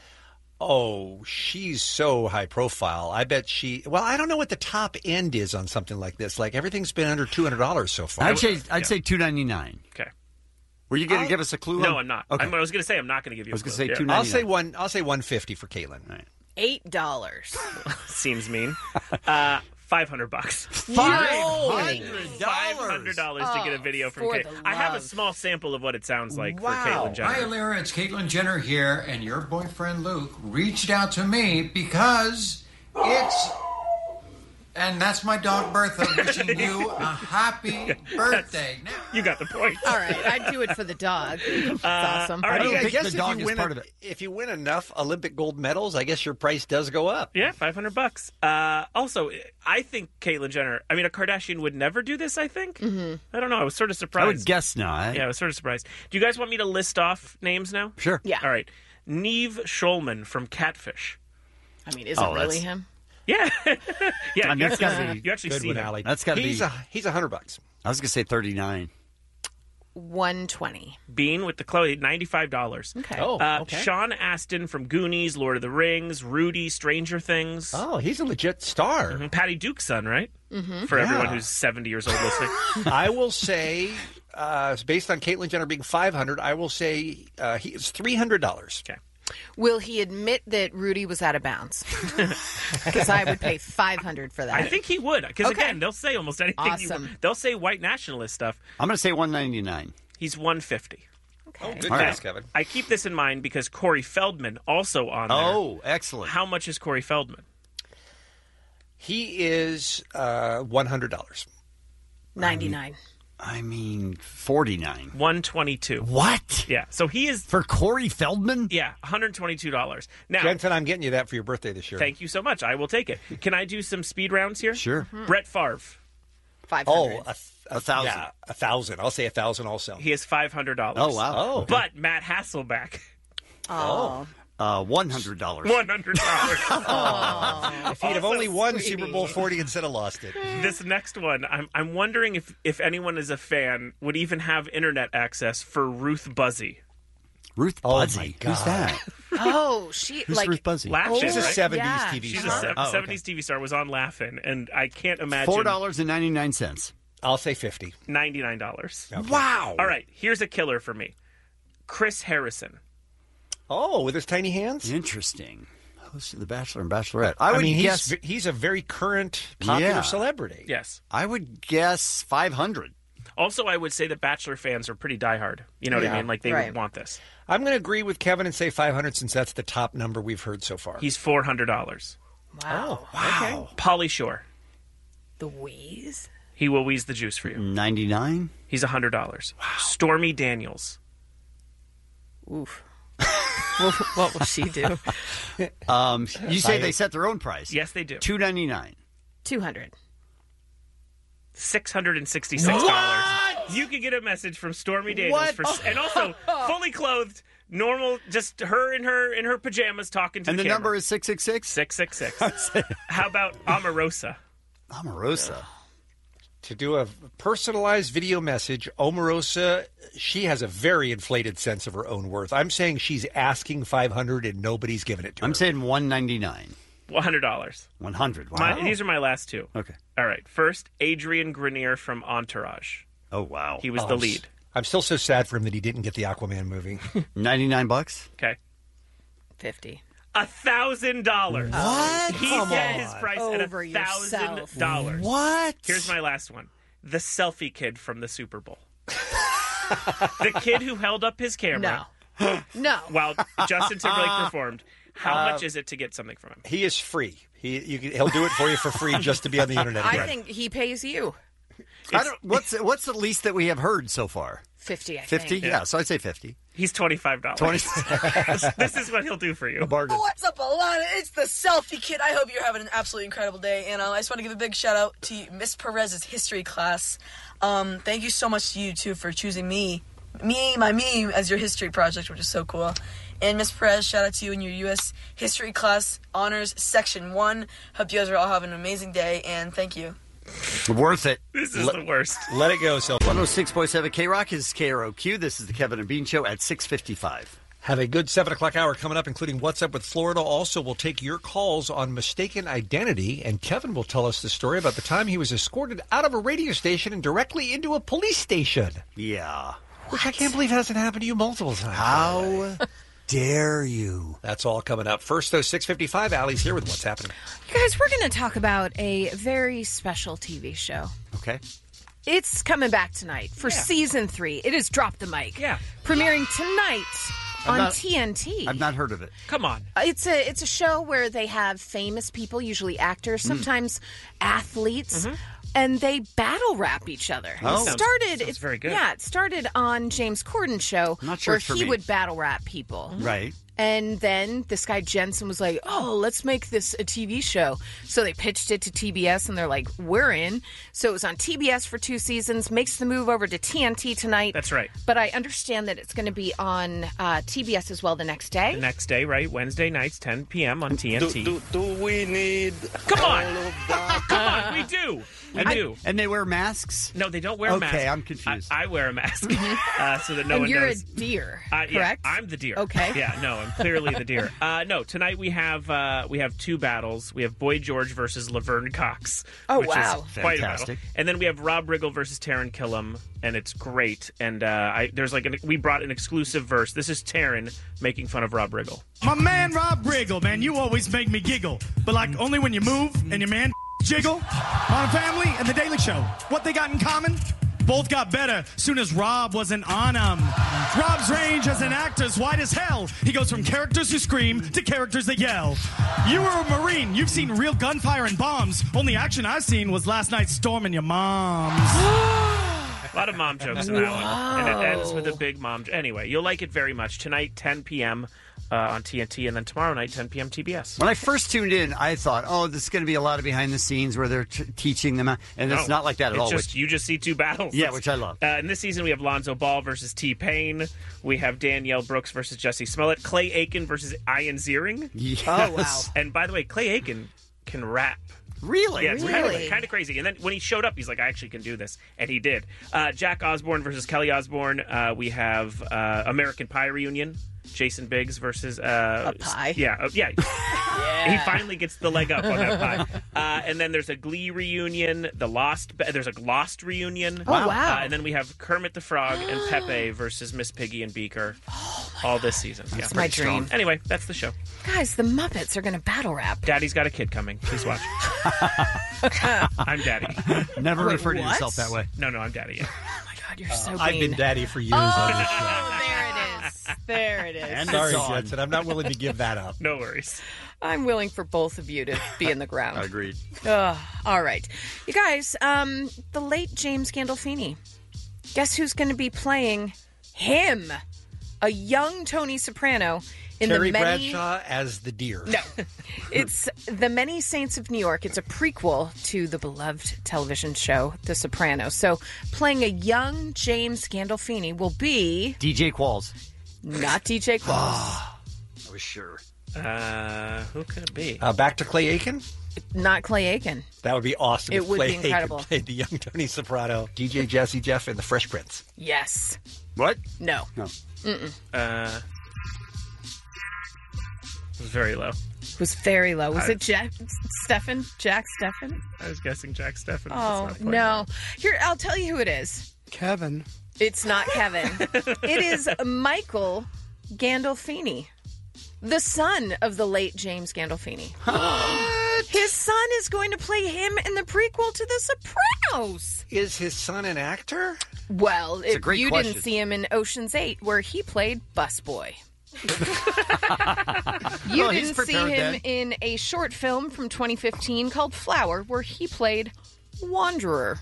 Oh, she's so high profile. I bet she. Well, I don't know what the top end is on something like this. Like everything's been under two hundred dollars so far. I'd say I'd Yeah. say two ninety nine. Okay. Were you going to I'll- give us a clue? No, on- I'm not. Okay. I'm, I was going to say I'm not going to give you I was a gonna clue. say Yeah. two I'll say one. I'll say one fifty for Caitlin. Right. Eight dollars. Seems mean. Uh, five hundred bucks. Five hundred Five hundred dollars to get a video from for Caitlyn. the I have a love. small sample of what it sounds like Wow. for Caitlyn Jenner. Hi, Lyra. It's Caitlyn Jenner here, and your boyfriend Luke reached out to me because it's. And that's my dog Bertha wishing you a happy birthday. Now, You got the point. All right, I'd do it for the dog. That's awesome. all right. I, mean, I think guess the if dog you is win part a- of it. If you win enough Olympic gold medals, I guess your price does go up. Yeah, five hundred bucks. Uh, also, I think Caitlyn Jenner. I mean, a Kardashian would never do this. I think. Mm-hmm. I don't know. I was sort of surprised. I would guess not. Yeah, I was sort of surprised. Do you guys want me to list off names now? Sure. Yeah. All right. Neve Schulman from Catfish. I mean, is it Oh, really that's- him? Yeah. yeah. I mean, you that's actually, gotta be you actually see Goodwin him. Alley. That's gotta he's be- a he's a hundred bucks. I was going to say thirty nine. One twenty. Bean with the Chloe, ninety-five dollars. Okay. Oh, Uh, okay. Sean Astin from Goonies, Lord of the Rings, Rudy, Stranger Things. Oh, he's a legit star. Mhm. Patty Duke's son, right? Mm-hmm. For everyone Yeah. who's seventy years old listening. I will say, uh, based on Caitlyn Jenner being five hundred, I will say uh, he is three hundred dollars. Okay. Will he admit that Rudy was out of bounds? Because I would pay five hundred for that. I think he would. Because, Okay. again, they'll say almost anything. you Awesome. want. They'll say white nationalist stuff. I'm going to say one ninety nine. He's one fifty. Okay. Oh, good All guess, right. Kevin. I keep this in mind because Corey Feldman also on there. Oh, excellent. How much is Corey Feldman? He is uh, one hundred dollars. ninety-nine. I mean, forty nine. one twenty-two. What? Yeah. So he is For Corey Feldman? yeah, one hundred twenty-two dollars. Now, Jensen, I'm getting you that for your birthday this year. thank you so much. I will take it. Can I do some speed rounds here? Sure. Brett Favre. Five Oh, hundred. a, A thousand. Yeah, a thousand. I'll say a thousand also. He has five hundred dollars. Oh, wow. Oh. But Matt Hasselbeck, Oh. Uh, one hundred dollars. one hundred dollars. If he'd have Also, only won sweetie. Super Bowl forty instead of lost it. This next one, I'm I'm wondering if if anyone is a fan would even have internet access for Ruth Buzzy. Ruth Oh, Buzzy. my Who's God. that? Oh, she Who's like Ruth Buzzy? Laugh-In, She's a right? seventies Yeah, T V She's star. a se- Oh, okay. seventies T V star. Was on Laugh-In, and I can't imagine Four dollars and ninety nine cents. I'll say fifty. ninety-nine dollars. Wow. All right, here's a killer for me. Chris Harrison. Oh, with his tiny hands? Interesting. Host of The Bachelor and Bachelorette. I I, would mean, guess. he's, he's a very current, popular Yeah. celebrity. Yes. I would guess five hundred. Also, I would say that Bachelor fans are pretty diehard. You know what I Yeah. mean? Like, they Right. would want this. I'm going to agree with Kevin and say five hundred since that's the top number we've heard so far. He's four hundred dollars. wow. Wow. Pauly Shore. The wheeze. He will wheeze the juice for you. ninety nine. He's one hundred dollars. Wow. Stormy Daniels. Oof. Well, what will she do? Um, you say I- they set their own price. Yes, they do. Two ninety nine. Two hundred. Six hundred and sixty-six dollars. You could get a message from Stormy Daniels What? for, and also fully clothed, normal, just her in her in her pajamas talking to And the the camera. number is six six six? six six six. How about Omarosa? Omarosa. To do a personalized video message, Omarosa, she has a very inflated sense of her own worth. I'm saying she's asking five hundred dollars and nobody's giving it to her. I'm saying one ninety-nine. One hundred dollars. one hundred. Wow. My, these are my last two. Okay. All right. First, Adrian Grenier from Entourage. Oh, wow. He was Oh, the I'm s- lead. I'm still so sad for him that he didn't get the Aquaman movie. ninety-nine bucks? Okay. Fifty. A thousand dollars. What? He Come set on. his price Over at a thousand yourself. dollars. What? Here's my last one. The selfie kid from the Super Bowl. The kid who held up his camera No. No. while Justin Timberlake performed. How Uh, much is it to get something from him? He is free. He you can, he'll do it for you for free just to be on the internet. I again. think he pays you. I don't, what's what's the least that we have heard so far? Fifty, I fifty? think. Yeah, so I'd say fifty. He's twenty-five dollars. twenty. This is what he'll do for you. bargain. What's up, Alana? It's the Selfie Kid. I hope you're having an absolutely incredible day. And um, I just want to give a big shout out to Miss Perez's history class. Um, thank you so much to you, too, for choosing me, me, my me, as your history project, which is so cool. And Miss Perez, shout out to you in your U S history class, honors, section one. Hope you guys are all having an amazing day, and thank you. Worth it. This is the worst. Let it go, so one oh six point seven K-Rock is K R O Q. This is the Kevin and Bean Show at six fifty-five. Have a good seven o'clock hour coming up, including What's Up with Florida. Also, we'll take your calls on mistaken identity, and Kevin will tell us the story about the time he was escorted out of a radio station and directly into a police station. Yeah. Which I can't believe hasn't happened to you multiple times. How dare you? That's all coming up. First, though, six fifty-five, Allie's here with What's Happening. You guys, we're going to talk about a very special T V show. Okay. It's coming back tonight for Yeah. season three. It is Drop the Mic. Yeah. Premiering tonight I've on not- T N T. I've not heard of it. Come on. It's a it's a show where they have famous people, usually actors, sometimes athletes, and they battle rap each other. Oh. It Sounds- started sounds it's very good. Yeah, it started on James Corden's show Not sure where it's for he me. would battle rap people. Right. And then this guy Jensen was like, "Oh, let's make this a T V show." So they pitched it to T B S, and they're like, "We're in." So it was on T B S for two seasons. Makes the move over to T N T tonight. That's right. But I understand that it's going to be on uh, T B S as well the next day. The next day, right? Wednesday nights, ten p.m. on T N T. Do, do, do we need Come on. all of that? Come on, we do. We And, do. and they wear masks? No, they don't wear Okay, masks. I'm confused. I, I wear a mask uh, so that no and one you're knows. a deer, Uh, yeah, correct? I'm the deer. Okay. Yeah, no, I'm clearly the deer. Uh, no, tonight we have uh, we have two battles. We have Boy George versus Laverne Cox. Oh, which wow. is quite a battle. Fantastic. And then we have Rob Riggle versus Taron Killam, and it's great. And uh, I, there's like an, we brought an exclusive verse. This is Taron making fun of Rob Riggle. My man Rob Riggle, man, you always make me giggle. But like only when you move and your man jiggle. Modern Family and The Daily Show. What they got in common? Both got better soon as Rob wasn't on them. Rob's range as an actor is wide as hell. He goes from characters who scream to characters that yell. You were a Marine. You've seen real gunfire and bombs. Only action I've seen was last night's storm in your mom's. A lot of mom jokes in that one. And it ends with a big mom joke. Anyway, you'll like it very much. Tonight, ten p.m. Uh, on T N T, and then tomorrow night, ten p.m. T B S. When I first tuned in, I thought, oh, this is going to be a lot of behind the scenes where they're t- teaching them. How, and it's No, not like that at it's all. Just, which, you just see two battles. Yeah, That's- which I love. Uh, in this season, we have Lonzo Ball versus T-Pain. We have Danielle Brooks versus Jesse Smollett. Clay Aiken versus Ian Ziering. Yes. Oh, wow. And by the way, Clay Aiken can rap. Really? Yeah, it's Really? kind, of, kind of crazy. And then when he showed up, he's like, I actually can do this. And he did. Uh, Jack Osborne versus Kelly Osborne. Uh, we have uh, American Pie reunion. Jason Biggs versus... Uh, A pie? Yeah. Uh, yeah. Yeah. He finally gets the leg up on that pie. Uh, and then there's a Glee reunion. The Lost... There's a Lost reunion. Oh, wow. Uh, and then we have Kermit the Frog and Pepe versus Miss Piggy and Beaker. all this season. That's yeah, my pretty strong. dream. Anyway, that's the show. Guys, the Muppets are going to battle rap. Daddy's got a kid coming. Please watch. I'm Daddy. Never Wait, refer to what? yourself that way. No, no, I'm Daddy. Yeah. Oh my God, you're so I've mean. been daddy for years oh, on this show. there it is. There it is. And Sorry, Jetson. I'm not willing to give that up. No worries. I'm willing for both of you to be in the ground. Agreed. Ugh. All right. You guys, um, the late James Gandolfini. Guess who's going to be playing him a young Tony Soprano in Terry the many... Bradshaw as the deer. No. It's The Many Saints of New York. It's a prequel to the beloved television show, The Sopranos. So playing a young James Gandolfini will be... D J Qualls. Not D J Qualls. I was sure. Uh, who could it be? Uh, back to Clay Aiken? Not Clay Aiken. That would be awesome. It if would Clay be incredible. Aiken played the young Tony Soprano, D J Jazzy Jeff, and the Fresh Prince. Yes. What? No. No. Mm-mm. Uh, it was very low. It was very low. Was I- it Jack Steffen? Jack Steffen? I was guessing Jack Steffen. Oh, no. Here, I'll tell you who it is. Kevin. It's not Kevin. It is Michael Gandolfini, the son of the late James Gandolfini. His son is going to play him in the prequel to The Sopranos. Is his son an actor? Well, It's a if great you question. didn't see him in Ocean's Eight, where he played busboy. You Well, he's didn't see prepared him then. in a short film from twenty fifteen called Flower, where he played Wanderer.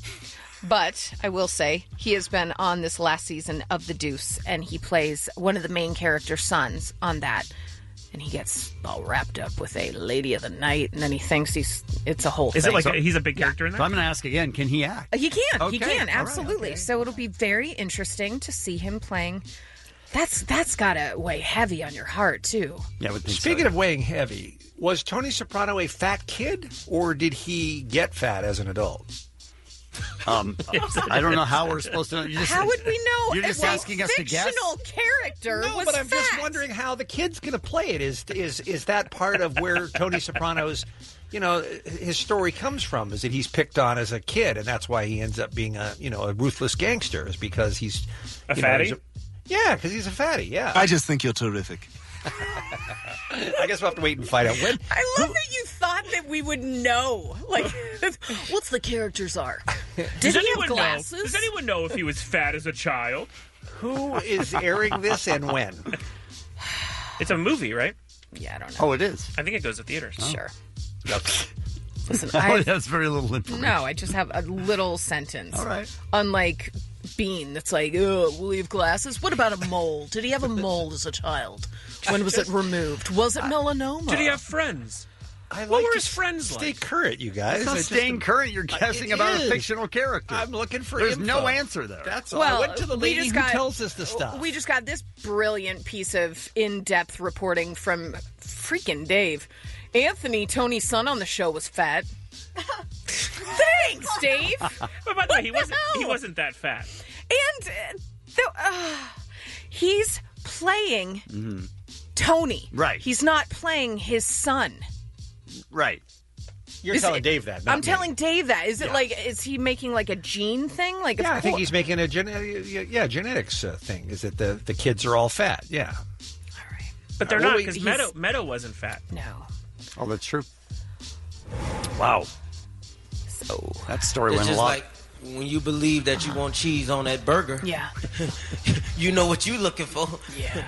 But I will say he has been on this last season of The Deuce, and he plays one of the main character's sons on that. And he gets all wrapped up with a lady of the night, and then he thinks he's it's a whole Is thing. it like a, he's a big character in So that? I'm going to ask again, can he act? He can. He Okay. can. All right. Absolutely. So it'll be very interesting to see him playing. That's that's got to weigh heavy on your heart, too. Yeah, I would think Speaking so. of weighing heavy, was Tony Soprano a fat kid, or did he get fat as an adult? Um, I don't know how we're supposed to know. You're just, How would we know? You're just if a asking us to guess? fictional character No, was but I'm just fat? wondering how the kid's going to play it. Is is is that part of where Tony Soprano's, you know, his story comes from? Is that he's picked on as a kid, and that's why he ends up being a, you know, a ruthless gangster? Is because he's A you know, fatty? he's a- yeah, because he's a fatty. Yeah. I just think you're terrific. I guess we'll have to wait and find out when. I love that you thought that we would know. Like, what's the character's arc? Did Does he anyone have know? glasses? Does anyone know if he was fat as a child? Who is airing this and when? It's a movie, right? Yeah, I don't know. Oh, it is. I think it goes to theaters. Sure. Yep. Listen, Oh, I, that's very little information. no, I just have a little sentence. All right. Unlike Bean, that's like, oh, will he have glasses? What about a mole? Did he have a mole as a child? When was it removed? Was it melanoma? Did he have friends? I What like were to his friends stay like? current, you guys. It's not I just- staying current. You're guessing It about is. a fictional character. I'm looking for There's info. no answer there. That's all. Well, I went to the we lady just who got- tells us the stuff. We just got this brilliant piece of in-depth reporting from freaking Dave. Anthony, Tony's son on the show, was fat. Thanks, Dave. But by the way, he wasn't. He wasn't that fat. And uh, the, uh, he's playing Mhm. Tony. Right. He's not playing his son. Right. You're Is telling it- Dave that. Not I'm me. telling Dave that. Is it Yeah. like, is he making like a gene thing? Like, Yeah, of I think course- he's making a gen- yeah genetics uh, thing. Is that the the kids are all fat? Yeah. But they're Uh, not well, because he's- Meadow Meadow wasn't fat. No. Oh, that's true. Wow. So that story It's went a just lot. like when you believe that you want cheese on that burger. Yeah. You know what you're looking for. Yeah.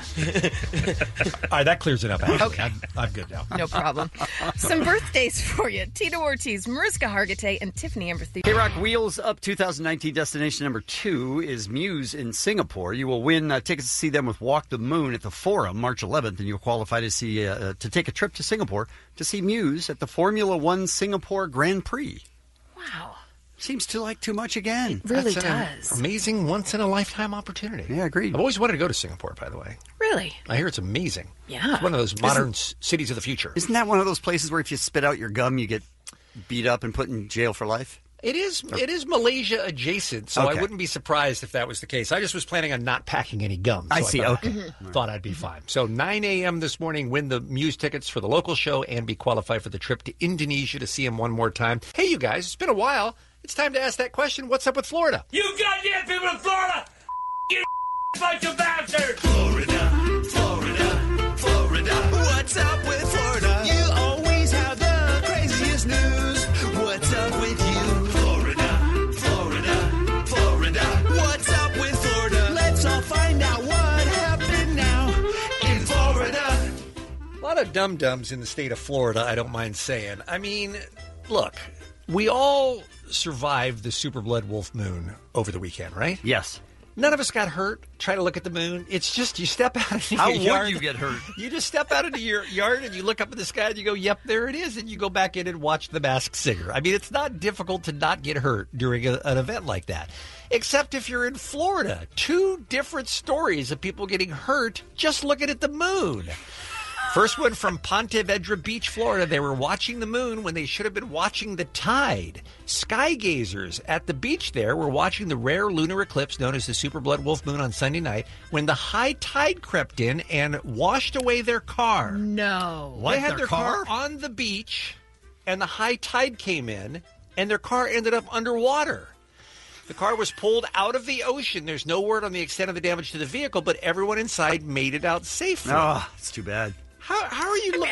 All right, that clears it up. Actually. Okay, I'm, I'm good now. No problem. Some birthdays for you. Tito Ortiz, Mariska Hargitay, and Tiffany Amber Thiessen. K-Rock Wheels Up twenty nineteen destination number two is Muse in Singapore. You will win uh, tickets to see them with Walk the Moon at the Forum March eleventh, and you'll qualify to see uh, uh, to take a trip to Singapore to see Muse at the Formula One Singapore Grand Prix. Wow. Seems to like too much again. It really That's an does. amazing once in a lifetime opportunity. Yeah, agreed. I've always wanted to go to Singapore, by the way. Really? I hear it's amazing. Yeah. It's one of those modern Isn't- s cities of the future. Isn't that one of those places where if you spit out your gum, you get beat up and put in jail for life? It is. It is Malaysia adjacent, so Okay. I wouldn't be surprised if that was the case. I just was planning on not packing any gum. I so see, thought, okay. Mm-hmm. Thought I'd be fine. So nine a.m. this morning, win the Muse tickets for the local show and be qualified for the trip to Indonesia to see him one more time. Hey, you guys, it's been a while. It's time to ask that question. What's up with Florida? You goddamn people in Florida! You bunch of bastards! Florida, Florida, Florida. What's up with Florida? You always have the craziest news. What's up with you? Florida, Florida, Florida. What's up with Florida? Let's all find out what happened now in Florida. A lot of dum-dums in the state of Florida, I don't mind saying. I mean, look, we all survived the Super Blood Wolf Moon over the weekend, right? Yes. None of us got hurt trying to look at the moon. It's just you step out into How your would yard. you get hurt? You just step out into your yard and you look up at the sky and you go, yep, there it is. And you go back in and watch The Masked Singer. I mean, it's not difficult to not get hurt during a, an event like that. Except if you're in Florida. Two different stories of people getting hurt just looking at the moon. First one from Ponte Vedra Beach, Florida. They were watching the moon when they should have been watching the tide. Sky gazers at the beach there were watching the rare lunar eclipse known as the Super Blood Wolf Moon on Sunday night when the high tide crept in and washed away their car. No. They had their, car? on the beach, and the high tide came in, and their car ended up underwater. The car was pulled out of the ocean. There's no word on the extent of the damage to the vehicle, but everyone inside made it out safely. Oh, it's too bad. How, how are you? Lo-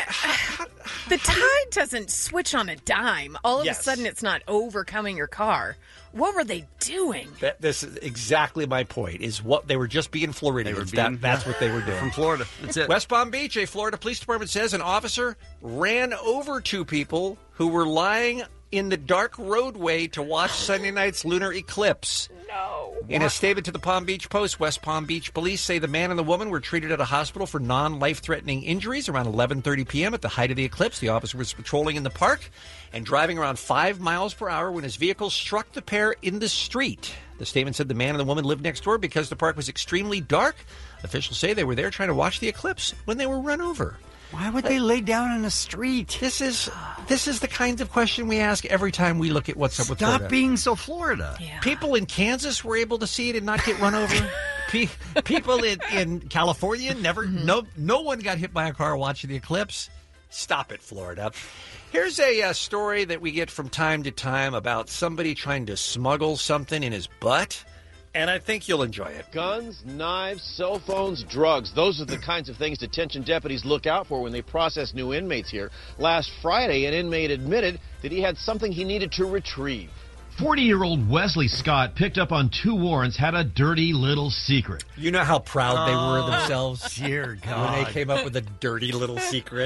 The tide doesn't switch on a dime. All of Yes. a sudden, it's not overcoming your car. What were they doing? That, this is exactly my point, is what they were just being Floridians. They were That- being- that's what they were doing. From Florida. That's it. West Palm Beach, a Florida police department says an officer ran over two people who were lying in the dark roadway to watch Sunday night's lunar eclipse. No. In a statement to the Palm Beach Post, West Palm Beach police say the man and the woman were treated at a hospital for non-life-threatening injuries around eleven thirty p.m. at the height of the eclipse. The officer was patrolling in the park and driving around five miles per hour when his vehicle struck the pair in the street. The statement said the man and the woman lived next door because the park was extremely dark. Officials say they were there trying to watch the eclipse when they were run over. Why would they lay down in the street? This is this is the kind of question we ask every time we look at what's up with Stop Florida. being so Florida. People in Kansas were able to see it and not get run over. Pe- people in, in California never. No, no one got hit by a car watching the eclipse. Stop it, Florida. Here's a uh, story that we get from time to time about somebody trying to smuggle something in his butt, and I think you'll enjoy it. Guns, knives, cell phones, drugs. Those are the kinds of things detention deputies look out for when they process new inmates here. Last Friday, an inmate admitted that he had something he needed to retrieve. forty-year-old Wesley Scott picked up on two warrants, had a dirty little secret. You know how proud they were Oh, themselves dear when God. they came up with a dirty little secret.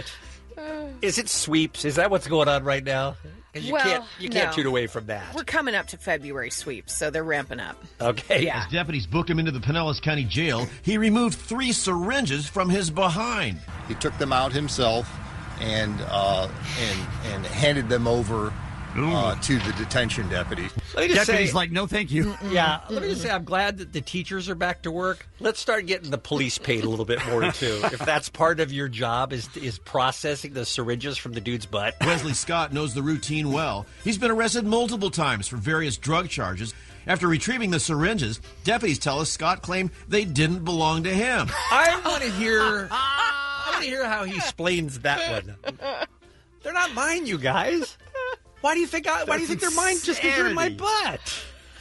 Is it sweeps? Is that what's going on right now? 'Cause You well, can't you can't no. shoot away from that. We're coming up to February sweeps, so they're ramping up. Okay. Yeah. As deputies booked him into the Pinellas County Jail, he removed three syringes from his behind. He took them out himself and uh, and and handed them over uh, to the detention deputies. Let me just Deputy's say, like, no, thank you. yeah, let me just say, I'm glad that the teachers are back to work. Let's start getting the police paid a little bit more too. If that's part of your job, is is processing the syringes from the dude's butt. Wesley Scott knows the routine well. He's been arrested multiple times for various drug charges. After retrieving the syringes, deputies tell us Scott claimed they didn't belong to him. I want to hear. I want to hear how he explains that one. They're not mine, you guys. Why do you think? I, why do you think they're mine? Just because they're in my butt.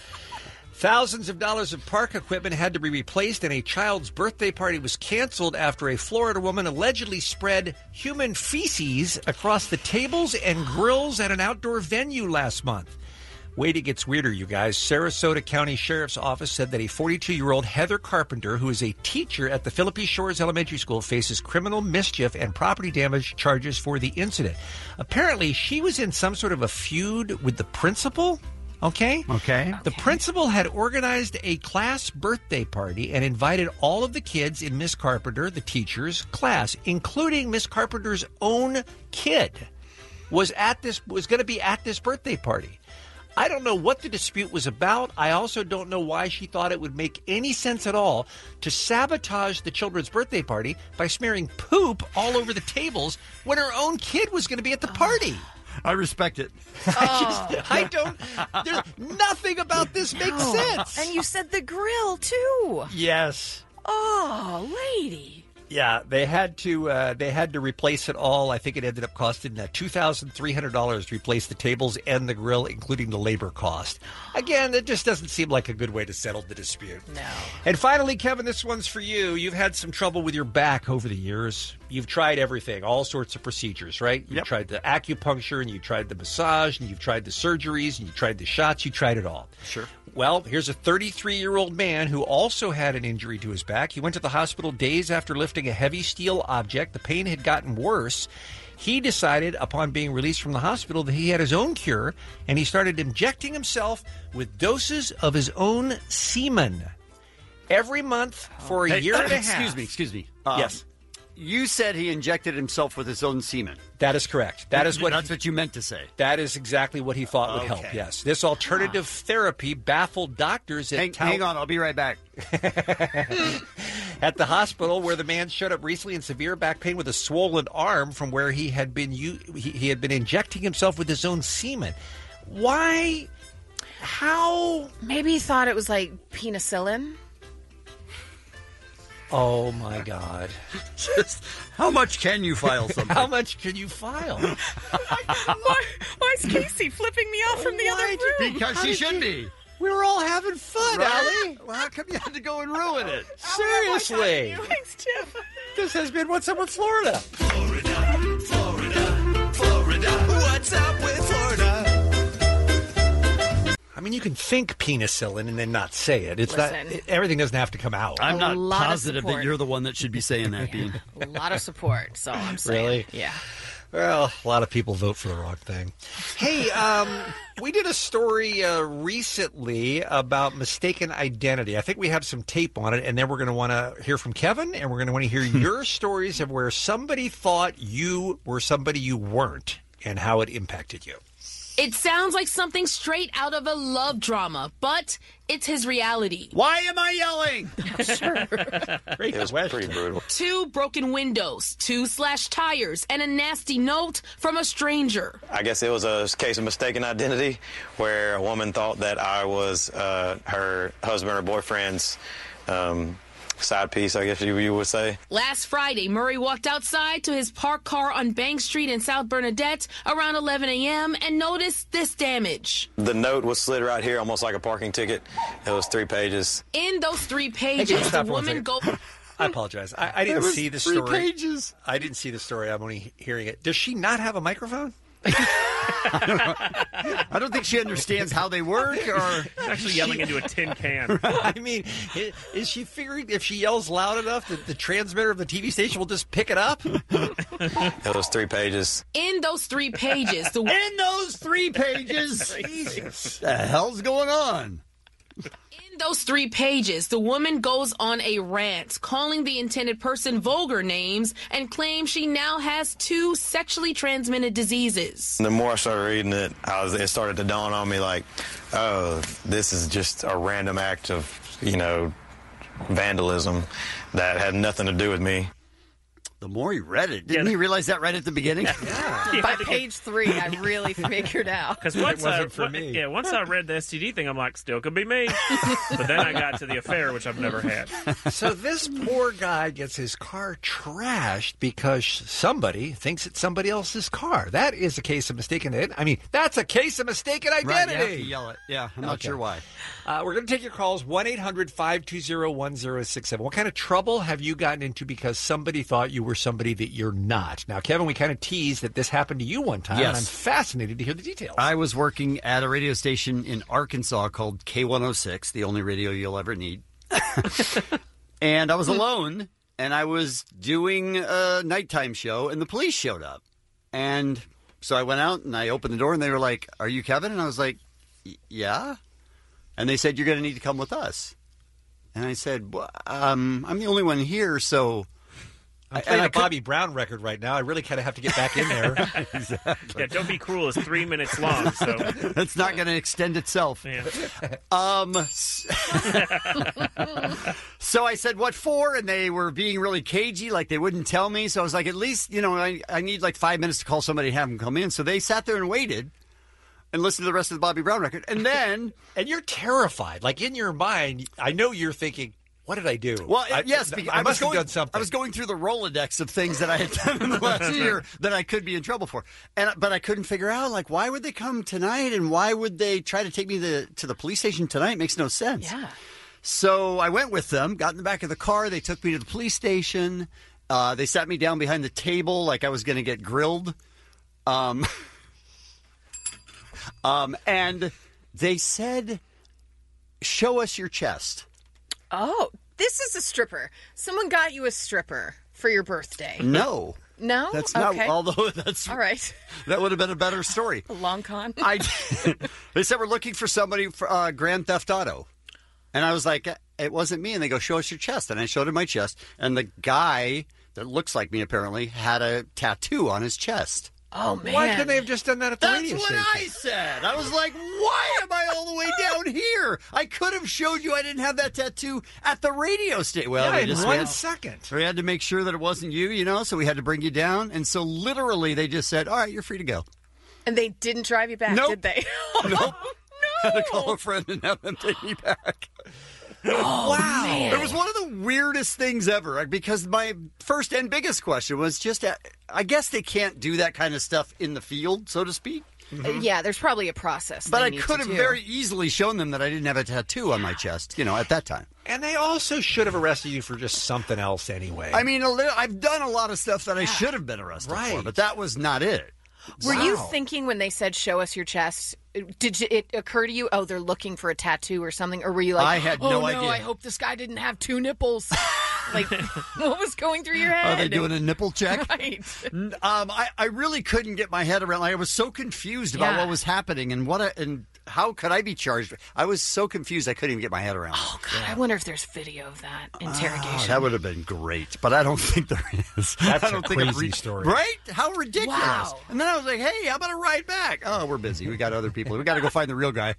Thousands of dollars of park equipment had to be replaced, and a child's birthday party was canceled after a Florida woman allegedly spread human feces across the tables and grills at an outdoor venue last month. Wait, it gets weirder, you guys. Sarasota County Sheriff's Office said that a forty-two-year-old Heather Carpenter, who is a teacher at the Philippi Shores Elementary School, faces criminal mischief and property damage charges for the incident. Apparently, she was in some sort of a feud with the principal. Okay? Okay. The principal had organized a class birthday party and invited all of the kids in Miss Carpenter, the teacher's class, including Miss Carpenter's own kid, was at this was going to be at this birthday party. I don't know what the dispute was about. I also don't know why she thought it would make any sense at all to sabotage the children's birthday party by smearing poop all over the tables when her own kid was going to be at the party. I respect it. I, just, I don't. There's nothing about this makes sense. And you said the grill too. Yes. Oh, lady. Yeah, they had to. Uh, they had to replace it all. I think it ended up costing uh, two thousand three hundred dollars to replace the tables and the grill, including the labor cost. Again, it just doesn't seem like a good way to settle the dispute. No. And finally, Kevin, this one's for you. You've had some trouble with your back over the years. You've tried everything, all sorts of procedures, right? You've Yep. tried the acupuncture, and you tried the massage, and you've tried the surgeries, and you tried the shots. You tried it all. Sure. Well, here's a thirty-three-year-old man who also had an injury to his back. He went to the hospital days after lifting a heavy steel object. The pain had gotten worse. He decided, upon being released from the hospital, that he had his own cure, and he started injecting himself with doses of his own semen. every month for a Hey, year and a half. Excuse me, excuse me. Um, Yes. You said he injected himself with his own semen. That is correct. That is what That's what you meant to say. That is exactly what he thought would help, Okay. yes. This alternative therapy baffled doctors at Hang, Tau- hang on, I'll be right back. at the hospital where the man showed up recently in severe back pain with a swollen arm from where he had been u- he, he had been injecting himself with his own semen. Why? How? Maybe he thought it was like penicillin. Oh my God! Just how much can you file something? How much can you file? why, why is Casey flipping me off from the other room? Because How she did should you- be. We were all having fun, Right? Allie. Well, how come you had to go and ruin it? Seriously. Thanks, Tim. This has been What's Up with Florida. Florida, Florida, Florida. What's up with Florida? I mean, you can think penicillin and then not say it. It's Listen. not. It, everything doesn't have to come out. I'm A not lot of positive that support. you're the one that should be saying that, Bean. A lot of support, so I'm saying. Really? Yeah. Well, a lot of people vote for the wrong thing. Hey, um, we did a story uh, recently about mistaken identity. I think we have some tape on it, and then we're going to want to hear from Kevin, and we're going to want to hear your stories of where somebody thought you were somebody you weren't and how it impacted you. It sounds like something straight out of a love drama, but it's his reality. Why am I yelling? Great It was pretty brutal. Two broken windows, two slashed tires, and a nasty note from a stranger. I guess it was a case of mistaken identity where a woman thought that I was uh, her husband or boyfriend's um, side piece, I guess you, you would say. Last Friday, Murray walked outside to his parked car on Bank Street in South Bernadette around eleven a.m. and noticed this damage. The note was slid right here, almost like a parking ticket. It was three pages. In those three Hey, can you pages, the stop for one woman second? go. I apologize. I, I didn't There was see the three story. pages. I didn't see the story. I'm only hearing it. Does she not have a microphone? I don't think she understands how they work, or She's actually yelling into a tin can. I mean, i- is she figuring if she yells loud enough that the transmitter of the T V station will just pick it up? It was three pages. In those three pages, the in those three pages, Jesus. the hell's going on? In those three pages, the woman goes on a rant, calling the intended person vulgar names and claims she now has two sexually transmitted diseases. The more I started reading it, I was, it started to dawn on me like, oh, this is just a random act of, you know, vandalism that had nothing to do with me. The more he read it, didn't he realize that right at the beginning? By page three, I really figured out. Because once It wasn't I, for what- me. yeah, once I read the S T D thing, I'm like, still could be me. But then I got to the affair, which I've never had. So this poor guy gets his car trashed because somebody thinks it's somebody else's car. That is a case of mistaken identity. I mean, that's a case of mistaken Right, you have identity. to yell it. Yeah, I'm not Okay. sure why. Uh, we're going to take your calls, one eight hundred five two zero one zero six seven. What kind of trouble have you gotten into because somebody thought you were somebody that you're not? Now, Kevin, we kind of teased that this happened to you one time, Yes. and I'm fascinated to hear the details. I was working at a radio station in Arkansas called K one oh six, the only radio you'll ever need. And I was alone, and I was doing a nighttime show, and the police showed up. And so I went out, and I opened the door, and they were like, "Are you Kevin?" And I was like, "Y- yeah. And they said, "You're going to need to come with us." And I said, well, um, I'm the only one here, so... I'm and playing I a could- Bobby Brown record right now. I really kind of have to get back in there. Yeah, Don't Be Cruel is three minutes long, so It's not going to extend itself. yeah. Um, s- so I said, "What for?" And they were being really cagey, like they wouldn't tell me. So I was like, "At least, you know, I, I need like five minutes to call somebody and have them come in." So they sat there and waited and listened to the rest of the Bobby Brown record. And then, and you're terrified. Like in your mind, I know you're thinking, what did I do? well, I, yes, I, because I I, must was have going, done something. I was going through the Rolodex of things that I had done in the last year that I could be in trouble for, and but I couldn't figure out like why would they come tonight and why would they try to take me to to the police station tonight? It makes no sense. Yeah. So I went with them, got in the back of the car. They took me to the police station. Uh, they sat me down behind the table like I was going to get grilled. Um, um, and they said, "Show us your chest." Oh, this is a stripper. Someone got you a stripper for your birthday. No. No? That's not, Okay. although that's, All right. that would have been a better story. A long con. I, they said we're looking for somebody for uh, Grand Theft Auto. And I was like, it wasn't me. And they go, show us your chest. And I showed him my chest. And the guy that looks like me, apparently, had a tattoo on his chest. Oh, man. Why couldn't they have just done that at the That's radio what station? I said. I was like, why am I all the way down here? I could have showed you I didn't have that tattoo at the radio station. Well, Yeah, they in just one had- second. We had to make sure that it wasn't you, you know, so we had to bring you down. And so literally they just said, all right, you're free to go. And they didn't drive you back, Nope. did they? Nope. Had to call a friend and have them take me back. Oh, wow. man. It was one of the weirdest things ever because my first and biggest question was just, uh, I guess they can't do that kind of stuff in the field, so to speak. Uh, yeah, there's probably a process. But they I need could to have do. very easily shown them that I didn't have a tattoo on my chest, you know, at that time. And they also should have arrested you for just something else anyway. I mean, a li- I've done a lot of stuff that I should have been arrested for, Right. but that was not it. Were you Wow. thinking when they said "show us your chest"? Did you, it occur to you? Oh, they're looking for a tattoo or something, or were you like, I had oh, no no idea. I hope this guy didn't have two nipples. Like, what was going through your head? Are they doing a nipple check? Right. N- Um, I, I really couldn't get my head around. Like, I was so confused about Yeah. what was happening and what I, and how could I be charged. I was so confused I couldn't even get my head around. Oh God, I wonder if there's video of that interrogation. Oh, that would have been great, but I don't think there is. That's I don't a think I'm crazy re- story. right? How ridiculous! Wow. And then I was like, "Hey, how about a ride back?" Oh, we're busy. We got other people. We got to go find the real guy.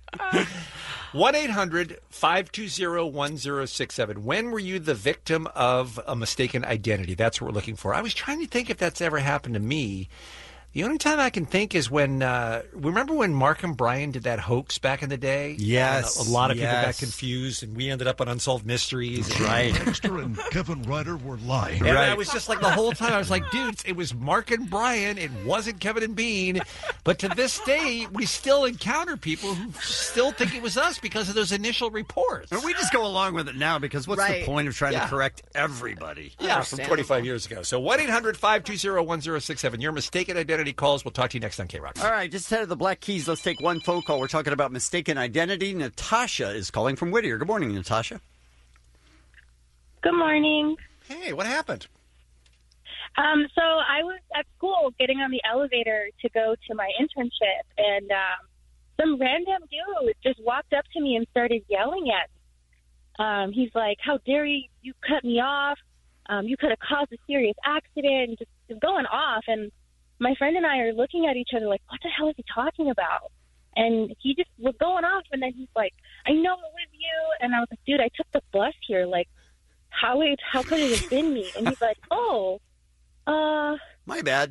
one eight hundred five two zero one zero six seven. When were you the victim of a mistaken identity? That's what we're looking for. I was trying to think if that's ever happened to me. The only time I can think is when, uh, remember when Mark and Brian did that hoax back in the day? Yes, And a, a lot of people got yes. confused, and we ended up on Unsolved Mysteries. And, Right. Dexter and Kevin Ryder were lying. And I Right. was just like, the whole time, I was like, dudes, it was Mark and Brian. It wasn't Kevin and Bean. But to this day, we still encounter people who still think it was us because of those initial reports. And we just go along with it now because what's Right. the point of trying Yeah. to correct everybody? Yeah, from Understandable. twenty-five years ago. So one eight hundred five two zero one zero six seven. Your mistaken identity calls. We'll talk to you next on K-Rock. All right, just ahead of the Black Keys, let's take one phone call. We're talking about mistaken identity. Natasha is calling from Whittier. Good morning, Natasha. Good morning. Hey, what happened? Um, so I was at school getting on the elevator to go to my internship, and um, some random dude just walked up to me and started yelling at me. Um, he's like, "How dare you? You cut me off. Um, you could have caused a serious accident." And just, just going off. And my friend and I are looking at each other like, what the hell is he talking about? And he just was going off, and then he's like, "I know it was you." And I was like, "Dude, I took the bus here. Like, how it, how could it have been me?" And he's like, "Oh, uh, My bad.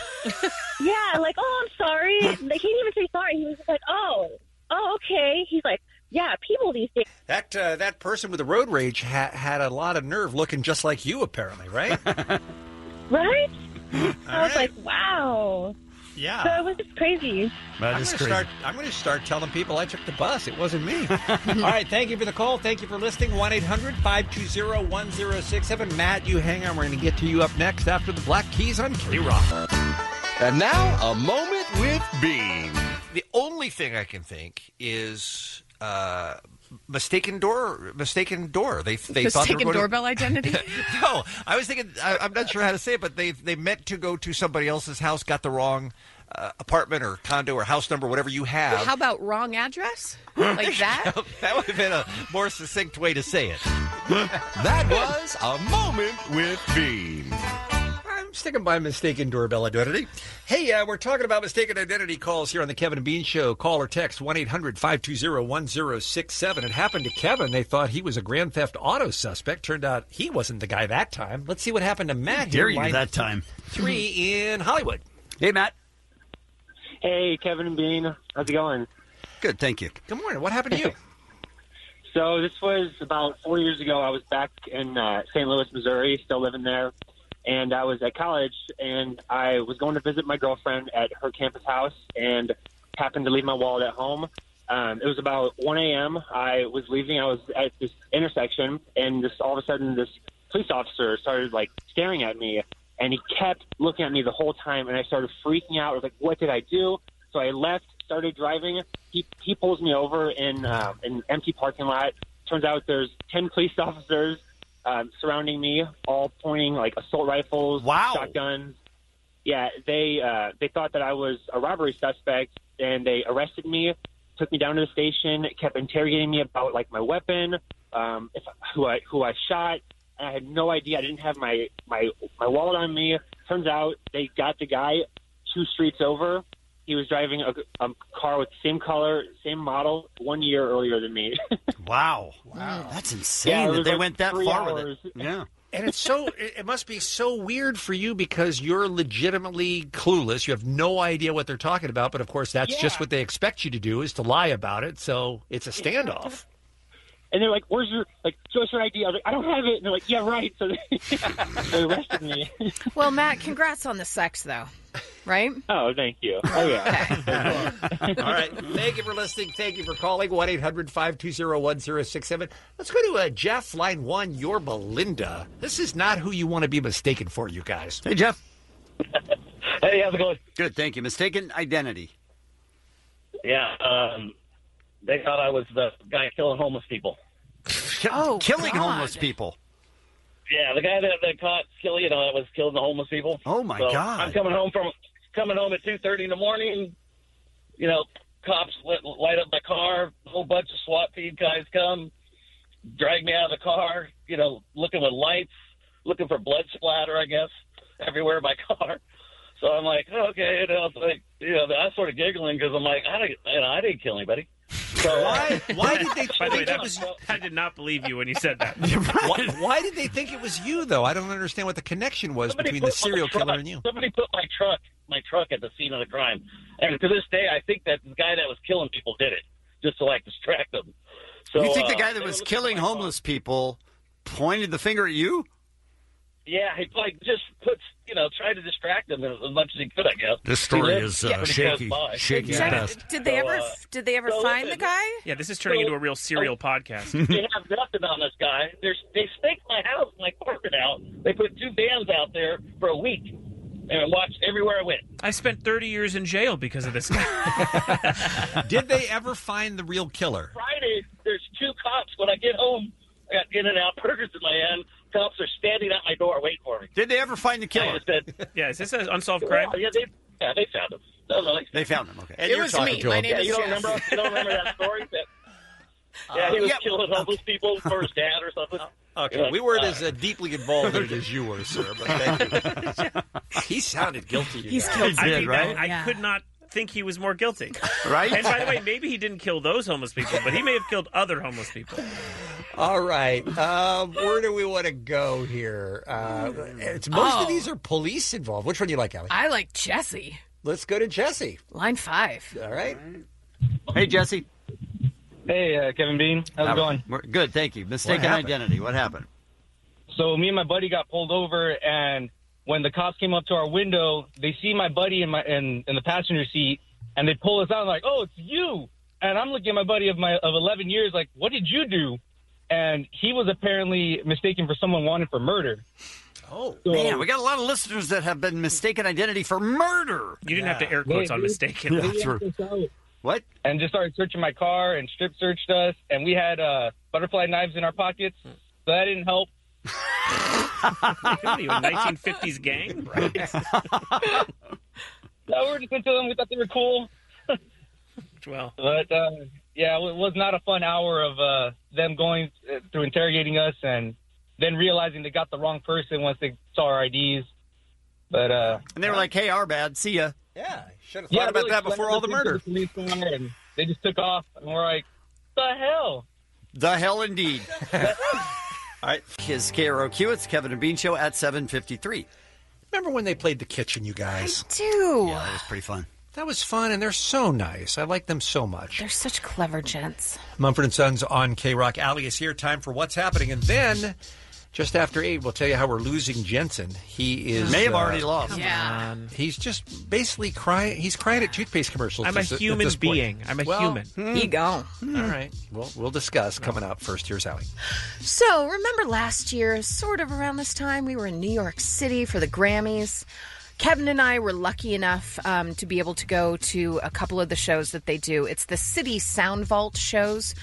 yeah." Like, "Oh, I'm sorry." Like, he didn't even say sorry. He was just like, "Oh, oh, okay." He's like, "Yeah, people these days." That uh, that person with the road rage ha- had a lot of nerve, looking just like you, apparently, right? Right? I was right. like, wow. Yeah. So it was just crazy. That I'm is gonna crazy. start. I'm going to start telling people I took the bus. It wasn't me. All right. Thank you for the call. Thank you for listening. one eight hundred five two zero one zero six seven. Matt, you hang on. We're going to get to you up next after the Black Keys on K-Rock. And now, a moment with Bean. The only thing I can think is uh, mistaken door. Mistaken door. They they thought they were Mistaken going to- doorbell identity. No, I was thinking. I, I'm not sure how to say it, but they they meant to go to somebody else's house, got the wrong uh, apartment or condo or house number, whatever you have. How about wrong address? Like that? That would have been a more succinct way to say it. That was a moment with Bean. I'm sticking by mistaken doorbell identity. Hey, uh, we're talking about mistaken identity calls here on the Kevin and Bean Show. Call or text one eight hundred five two zero one zero six seven. It happened to Kevin. They thought he was a Grand Theft Auto suspect. Turned out he wasn't the guy that time. Let's see what happened to Matt here. Dare you line that time? Three in Hollywood. Hey, Matt. Hey, Kevin and Bean. How's it going? Good, thank you. Good morning. What happened to you? So this was about four years ago. I was back in uh, Saint Louis, Missouri, still living there. And I was at college, and I was going to visit my girlfriend at her campus house and happened to leave my wallet at home. Um, it was about one a.m. I was leaving. I was at this intersection, and this all of a sudden this police officer started, like, staring at me. And he kept looking at me the whole time, and I started freaking out. I was like, what did I do? So I left, started driving. He he pulls me over in uh, an empty parking lot. Turns out there's ten police officers um, surrounding me, all pointing, like, assault rifles, wow. shotguns. Yeah, they uh, they thought that I was a robbery suspect, and they arrested me. took me down to the station, kept interrogating me about like my weapon, um, if, who I who I shot. And I had no idea. I didn't have my, my, my wallet on me. Turns out they got the guy two streets over. He was driving a, a car with the same color, same model, one year earlier than me. Wow. Wow. That's insane Yeah, it that was they like went that three far hours. with it. Yeah. And it's so, it it must be so weird for you because you're legitimately clueless. You have no idea what they're talking about. But of course, that's Yeah. just what they expect you to do is to lie about it. So it's a standoff. And they're like, "Where's your like? Show us your I D." I was like, "I don't have it." And they're like, "Yeah, right." So they, they arrested me. Well, Matt, congrats on the sex, though. Right? Oh, thank you. Oh, yeah. All right. Thank you for listening. Thank you for calling. one eight hundred five two zero one zero six seven. Let's go to uh, Jeff, line one. You're Belinda. This is not who you want to be mistaken for, you guys. Hey, Jeff. Hey, how's it going? Good, thank you. Mistaken identity. Yeah, um, they thought I was the guy killing homeless people. Oh, Killing God. homeless people. Yeah, the guy that, that caught kill, you know, that was killing the homeless people. Oh, my So God. I'm coming home from coming home at two thirty in the morning. You know, cops lit, light up my car. A whole bunch of SWAT team guys come, drag me out of the car. You know, looking with lights, looking for blood splatter, I guess, everywhere in my car. So I'm like, oh, okay, you know, it's like, you know, I was sort of giggling because I'm like, I didn't, you know, I didn't kill anybody. So, Why? Why did they By the way, think that it was? I did not believe you when you said that. Why, why did they think it was you, though? I don't understand what the connection was Somebody between the put my serial truck- killer and you. Somebody put my truck, my truck at the scene of the crime, and to this day, I think that the guy that was killing people did it just to like distract them. So you think the uh, guy that they were was looking killing for my homeless people pointed the finger at you? Yeah, he like just puts, you know, tried to distract them as much as he could, I guess. This He story lived is uh, pretty shaky. close by. Shaky at Jeff, best. did they So, ever? uh, Did they ever so find the listen. guy? Yeah, this is turning into a real serial podcast. They have nothing on this guy. There's, they staked my house, my apartment out. They put two vans out there for a week and watched everywhere I went. I spent thirty years in jail because of this guy. Did they ever find the real killer? Friday, there's two cops. When I get home, I got In-N-Out burgers in my hand. Cops are standing at my door waiting for me. Did they ever find the I killer? just said, Yeah, is this an unsolved crime? yeah, they, yeah, they found him. No, no, they, They found him, okay. And It you're was talking me. to My him. name yeah, is you don't Jeff. remember? You don't remember that story? That, yeah, he was yeah, killing homeless people for his dad or something. Okay, You're like, we weren't uh, as uh, deeply involved in it as you were, sir. But thank you. He sounded guilty. you He's guys. killed I, did, think right? that- I Yeah. could not think he was more guilty. Right? And by the way, maybe he didn't kill those homeless people, but he may have killed other homeless people. All right. Um, where do we want to go here? Uh, it's, most Oh. of these are police involved. Which one do you like, Allie? I like Jesse. Let's go to Jesse. Line five. All right. Hey, Jesse. Hey, uh, Kevin Bean. How's How- it going? we're- Good, thank you. Mistaken happened? identity. What happened? So me and my buddy got pulled over, and when the cops came up to our window, they see my buddy in my in, in the passenger seat, and they pull us out like, "Oh, it's you!" And I'm looking at my buddy of my of eleven years, like, "What did you do?" And he was apparently mistaken for someone wanted for murder. Oh, So, Man, we got a lot of listeners that have been mistaken identity for murder. You didn't have to air quotes on mistaken. Yeah, they true. asked us out What? and just started searching my car and strip searched us, and we had uh, butterfly knives in our pockets, so that didn't help. What are you, a nineteen fifties gang? Right. No, we were just into them. We thought they were cool. Well, But, uh, yeah, it was not a fun hour of uh, them going uh, through interrogating us and then realizing they got the wrong person once they saw our I Ds. But, uh, And they were like, hey, our bad. See ya. yeah. Should have yeah, thought about really that before all the went murder. into the police car, and they just took off, and we're like, the hell? The hell indeed. All right. His K R O Q. It's Kevin and Bean Show at seven fifty-three. Remember when they played the kitchen, you guys? Dude, Yeah, that was pretty fun. That was fun, and they're so nice. I like them so much. they're such clever gents. Mumford and Sons on K-Rock. Allie is here. Time for What's Happening. And then, just after eight, we'll tell you how we're losing Jensen. He is... May have uh, already lost. Yeah. He's just basically crying. He's crying at toothpaste commercials. I'm a just at- at human this point. being. I'm a Well, human. hmm. He gone. All right. Well, we'll discuss coming up. First, here's Allie. So, remember last year, sort of around this time, we were in New York City for the Grammys. Kevin and I were lucky enough um, to be able to go to a couple of the shows that they do. It's the City Sound Vault shows,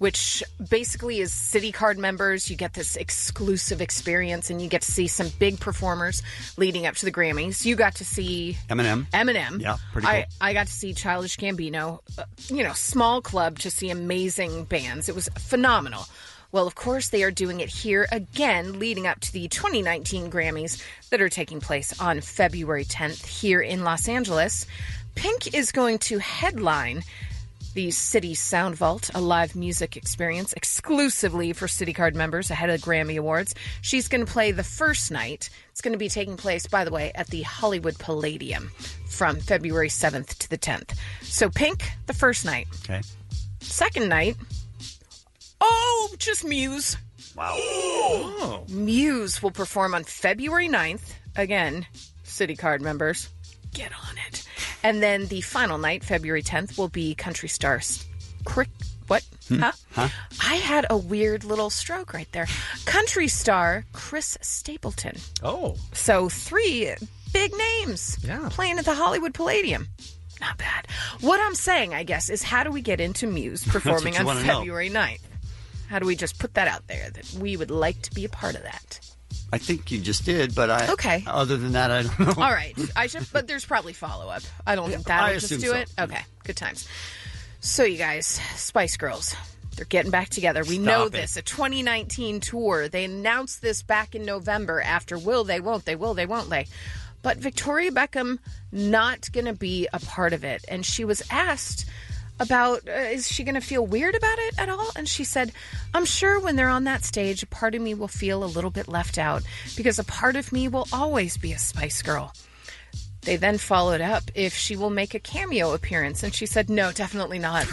which basically is City Card members. You get this exclusive experience, and you get to see some big performers leading up to the Grammys. You got to see Eminem. Eminem. Yeah, pretty cool. I, I got to see Childish Gambino. Uh, you know, small club to see amazing bands. It was phenomenal. Well, of course, they are doing it here again, leading up to the twenty nineteen Grammys that are taking place on February tenth here in Los Angeles. Pink is going to headline the City Sound Vault, a live music experience exclusively for City Card members ahead of the Grammy Awards. She's going to play the first night. It's going to be taking place, by the way, at the Hollywood Palladium from February seventh to the tenth. So Pink, the first night. Okay. Second night, oh, just Muse. Wow. Oh. Muse will perform on February ninth. Again, City Card members, get on it. And then the final night, February tenth, will be country star Crick. What? Hmm? Huh? Huh? I had a weird little stroke right there. Country star Chris Stapleton. Oh. So three big names Yeah. playing at the Hollywood Palladium. Not bad. What I'm saying, I guess, is how do we get into Muse performing you on wanna know. February ninth? How do we just put that out there that we would like to be a part of that? I think you just did, but I. Okay. Other than that, I don't know. All right. I should, but there's probably follow up. I don't think I that'll just assume do so. it. Okay. Good times. So, you guys, Spice Girls, they're getting back together. We Stop know it. this. A twenty nineteen tour. They announced this back in November after Will They, Won't They, Will They, Won't They. But Victoria Beckham not going to be a part of it. And she was asked about, uh, is she going to feel weird about it at all? And she said, I'm sure when they're on that stage, a part of me will feel a little bit left out because a part of me will always be a Spice Girl. They then followed up if she will make a cameo appearance, and she said, no, definitely not.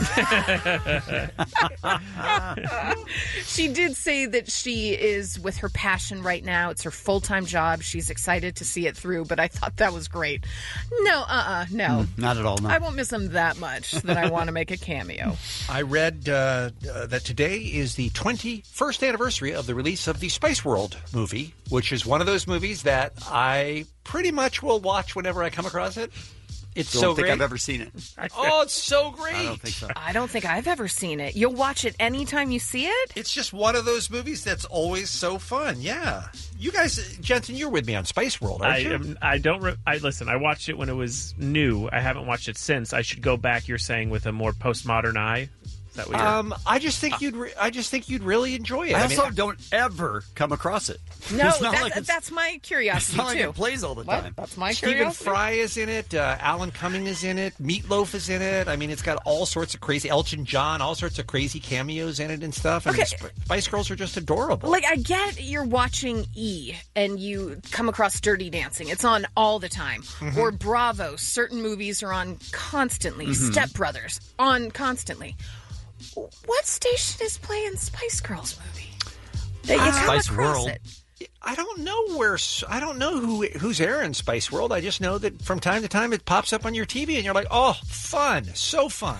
She did say that she is with her passion right now. It's her full-time job. She's excited to see it through, but I thought that was great. No, uh-uh, no. Mm, not at all, no. I won't miss them that much that I want to make a cameo. I read uh, uh, that today is the twenty-first anniversary of the release of the Spice World movie, which is one of those movies that I pretty much will watch whenever I come across it. It's Don't so think great. I've ever seen it. Oh, it's so great. I don't think so. I don't think I've ever seen it. You'll watch it anytime you see it? It's just one of those movies that's always so fun. Yeah. You guys, Jensen, you're with me on Spice World, aren't I, you? am- I don't. Re- I listen. I watched it when it was new. I haven't watched it since. I should go back. You're saying with a more postmodern eye. Is that what you're? Um, I just think you'd. Re- I just think you'd really enjoy it. I I also mean, don't ever come across it. No, It's not that, like it's- that's my curiosity, It's not like too. it plays all the What? time. That's my Stephen curiosity. Fry is in it. Uh, Alan Cumming is in it. Meatloaf is in it. I mean, it's got all sorts of crazy. Elton John, all sorts of crazy cameos in it and stuff. And Okay. the Sp- Spice Girls are just adorable. Like, I get you're watching E and you come across Dirty Dancing. It's on all the time. Mhm. Or Bravo. Certain movies are on constantly. Mhm. Step Brothers, on constantly. What station is playing Spice Girls movie? That you Uh, come Spice across World. it. I don't know where. I don't know who who's airing Spice World. I just know that from time to time it pops up on your T V, and you're like, "Oh, fun! So fun!"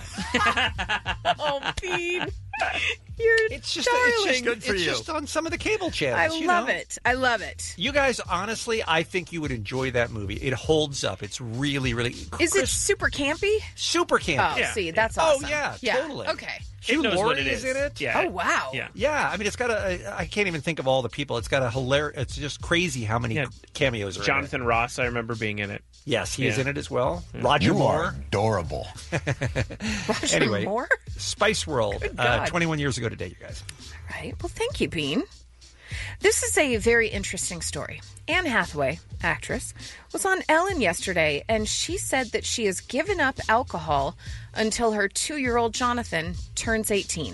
Oh, Pete, you're it's just darling. it's just it's just on some of the cable I channels. you love know? it. I love it. You guys, honestly, I think you would enjoy that movie. It holds up. It's really, really Is it super campy? super campy. Oh, Yeah. see, that's Oh, awesome. yeah, totally. Okay. Hugh knows what Laurie it is is. in it. Yeah. Oh, wow. Yeah. Yeah, I mean, it's got a. I can't even think of all the people. It's got a hilarious. It's just crazy how many Yeah. cameos are Jonathan Ross. I remember being in it. in it. Yes, he is Yeah. in it as well. Yeah. Roger You Moore. are adorable. Roger Anyway, Moore? Spice World, Good uh, God. twenty-one years ago today, you guys. Right. Well, thank you, Bean. This is a very interesting story. Anne Hathaway, actress, was on Ellen yesterday, and she said that she has given up alcohol until her two-year-old Jonathan turns eighteen.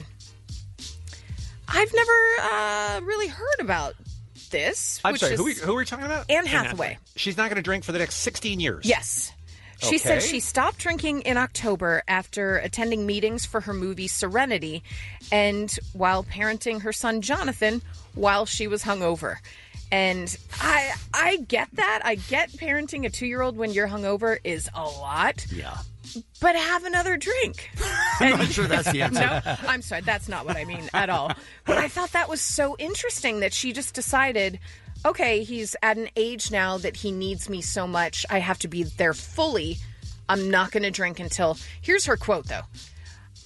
I've never uh, really heard about this. I'm which sorry. is Who, we, who are we talking about? Anne Hathaway. She's not going to drink for the next sixteen years. Yes. She said Okay. she stopped drinking in October after attending meetings for her movie Serenity and while parenting her son Jonathan while she was hungover. And I I get that. I get parenting a two-year-old when you're hungover is a lot. Yeah. But have another drink. I'm not sure that's the answer. No, I'm sorry. That's not what I mean at all. But I thought that was so interesting that she just decided, okay, he's at an age now that he needs me so much. I have to be there fully. I'm not going to drink until... Here's her quote, though.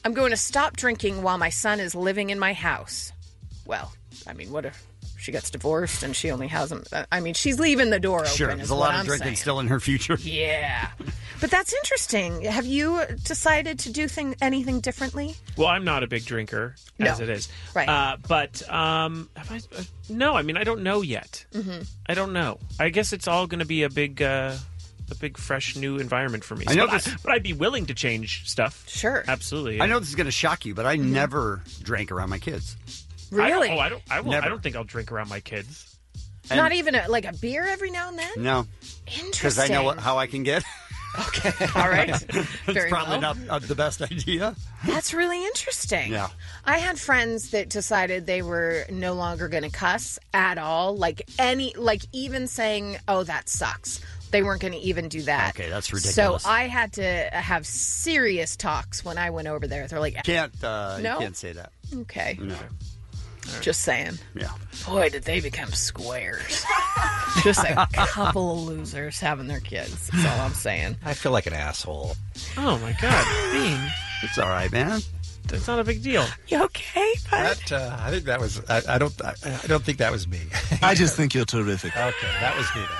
I'm going to stop drinking while my son is living in my house. Well, I mean, what if she gets divorced and she only has him? I mean, she's leaving the door open. Sure, is there's a what lot I'm of drinking saying. still in her future. Yeah. But that's interesting. Have you decided to do thing, anything differently? Well, I'm not a big drinker, as No. it is. Right. Uh, but, um, have I, uh, no, I mean, I don't know yet. Mm-hmm. I don't know. I guess it's all going to be a big, uh, a big, fresh, new environment for me. I know but, this- I, but I'd be willing to change stuff. Sure. Absolutely. I know this is going to shock you, but I Mm-hmm. never drank around my kids. Really? I don't, oh, I don't. I, will, Never. I don't think I'll drink around my kids. And- Not even a, like a beer every now and then? No. Interesting. Because I know what, how I can get. All right. It's Very probably well. not uh, the best idea. That's really interesting. Yeah. I had friends that decided they were no longer going to cuss at all. Like any, like even saying, oh, that sucks. They weren't going to even do that. Okay, that's ridiculous. So I had to have serious talks when I went over there. They're like, Can't, uh, No? you can't say that. okay. No. Just saying. Yeah. Boy, did they become squares. Just a couple of losers having their kids. That's all I'm saying. I feel like an asshole. Oh, my God. Bean. It's all right, man. That's not a big deal. You okay, bud? That uh, I think that was. I, I don't. I, I don't think that was me. I just think you're terrific. Okay, that was me. Then.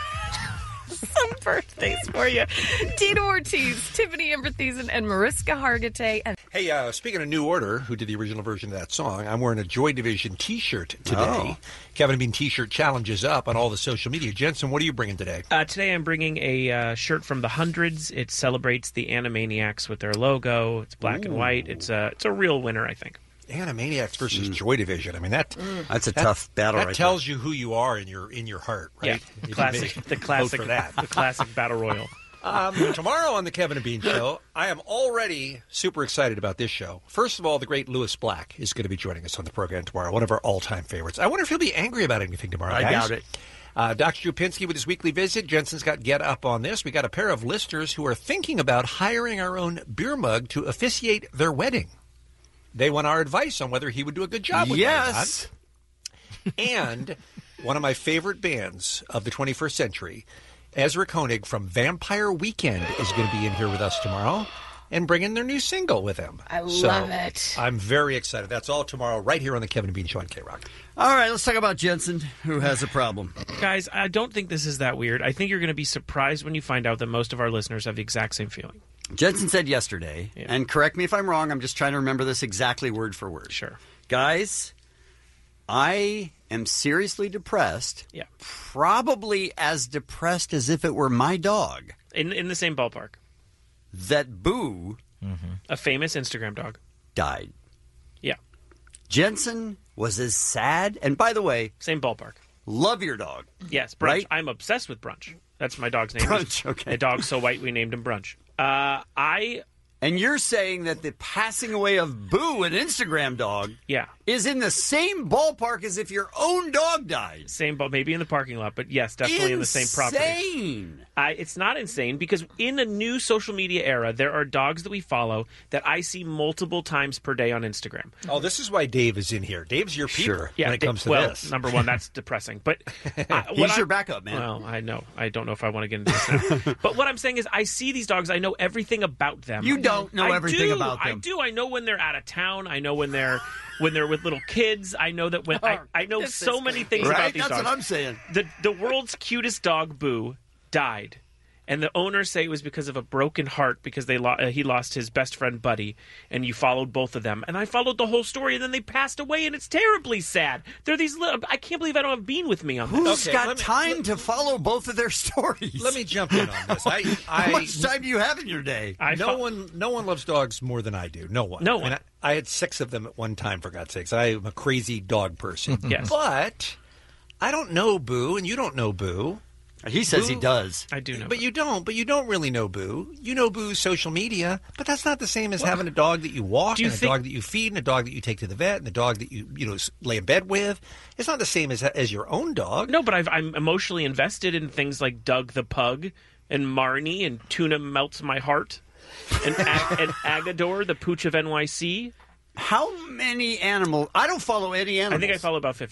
Some birthdays for you. Dina Ortiz, Tiffany Amber Thiessen, and Mariska Hargitay. And Hey, uh, speaking of New Order, who did the original version of that song, I'm wearing a Joy Division T-shirt today. Oh. Kevin and Bean T-shirt challenge is up on all the social media. Jensen, what are you bringing today? Uh, today I'm bringing a uh, shirt from the Hundreds. It celebrates the Animaniacs with their logo. It's black and white. It's a, it's a real winner, I think. Animaniacs versus Joy Division. I mean that That's a that- tough battle That right tells you who you are in your in your heart, right? Yeah, If you classic, vote the classic, for that. the classic battle royal. Um, tomorrow on the Kevin and Bean Show, I am already super excited about this show. First of all, the great Lewis Black is going to be joining us on the program tomorrow, one of our all-time favorites. I wonder if he'll be angry about anything tomorrow, I guys. doubt it. Uh, Doctor Jupinski with his weekly visit. Jensen's got Get Up on this. We got a pair of listeners who are thinking about hiring our own beer mug to officiate their wedding. They want our advice on whether he would do a good job with Yes. that. And one of my favorite bands of the twenty-first century, Ezra Koenig from Vampire Weekend, is going to be in here with us tomorrow and bringing their new single with him. I So, love it. I'm very excited. That's all tomorrow right here on the Kevin and Bean Show on K-Rock. All right, let's talk about Jensen, who has a problem. Guys, I don't think this is that weird. I think you're going to be surprised when you find out that most of our listeners have the exact same feeling. Jensen said yesterday, Yeah. and correct me if I'm wrong, I'm just trying to remember this exactly word for word. Sure. Guys, I am seriously depressed. Yeah. Probably as depressed as if it were my dog. In in the same ballpark. That Boo A famous Instagram dog. died. Yeah. Jensen was as sad, and by the way, Same ballpark. love your dog. Yes, Brunch. Right? I'm obsessed with Brunch. That's my dog's name. Brunch, okay. A dog so white we named him Brunch. Uh, I And you're saying that the passing away of Boo, an Instagram dog, yeah, is in the same ballpark as if your own dog died. same ball, maybe in the parking lot, but yes, definitely in the same property. Insane. I, it's not insane because in a new social media era, there are dogs that we follow that I see multiple times per day on Instagram. Oh, this is why Dave is in here. Dave's your people Sure. Yeah, when it they- comes to well, this. number one, that's depressing. But I, what He's I- your backup, man. Well, I know. I don't know if I want to get into this now. But what I'm saying is, I see these dogs. I know everything about them. You don't know I everything do, about them. I do. I know when they're out of town. I know when they're when they're with little kids. I know that when I, I know This so is many creepy. things Right? about these That's dogs. what I'm saying. The the world's cutest dog, Boo, died. And the owners say it was because of a broken heart because they lo- uh, he lost his best friend Buddy, and you followed both of them. And I followed the whole story, and then they passed away, and it's terribly sad. They're these little. I can't believe I don't have Bean with me on this. Who's Okay, got let me- time to follow both of their stories? Let me jump in on this. I, I, How much time do you have in your day? I no fo- one, no one loves dogs more than I do. No one. No one. And I, I had six of them at one time. For God's sakes, I'm a crazy dog person. Yes. but I don't know Boo, and you don't know Boo. He says Boo- he does. I do know. But you don't. But you don't really know Boo. You know Boo's social media, but that's not the same as having a dog that you walk, Do you and a think- dog that you feed, and a dog that you take to the vet, and a dog that you you know s- lay in bed with. It's not the same as as your own dog. No, but I've, I'm emotionally invested in things like Doug the Pug and Marnie and Tuna Melts My Heart and, Ag- and Agador, the pooch of N Y C. How many animals? I don't follow any animals. I think I follow about fifteen.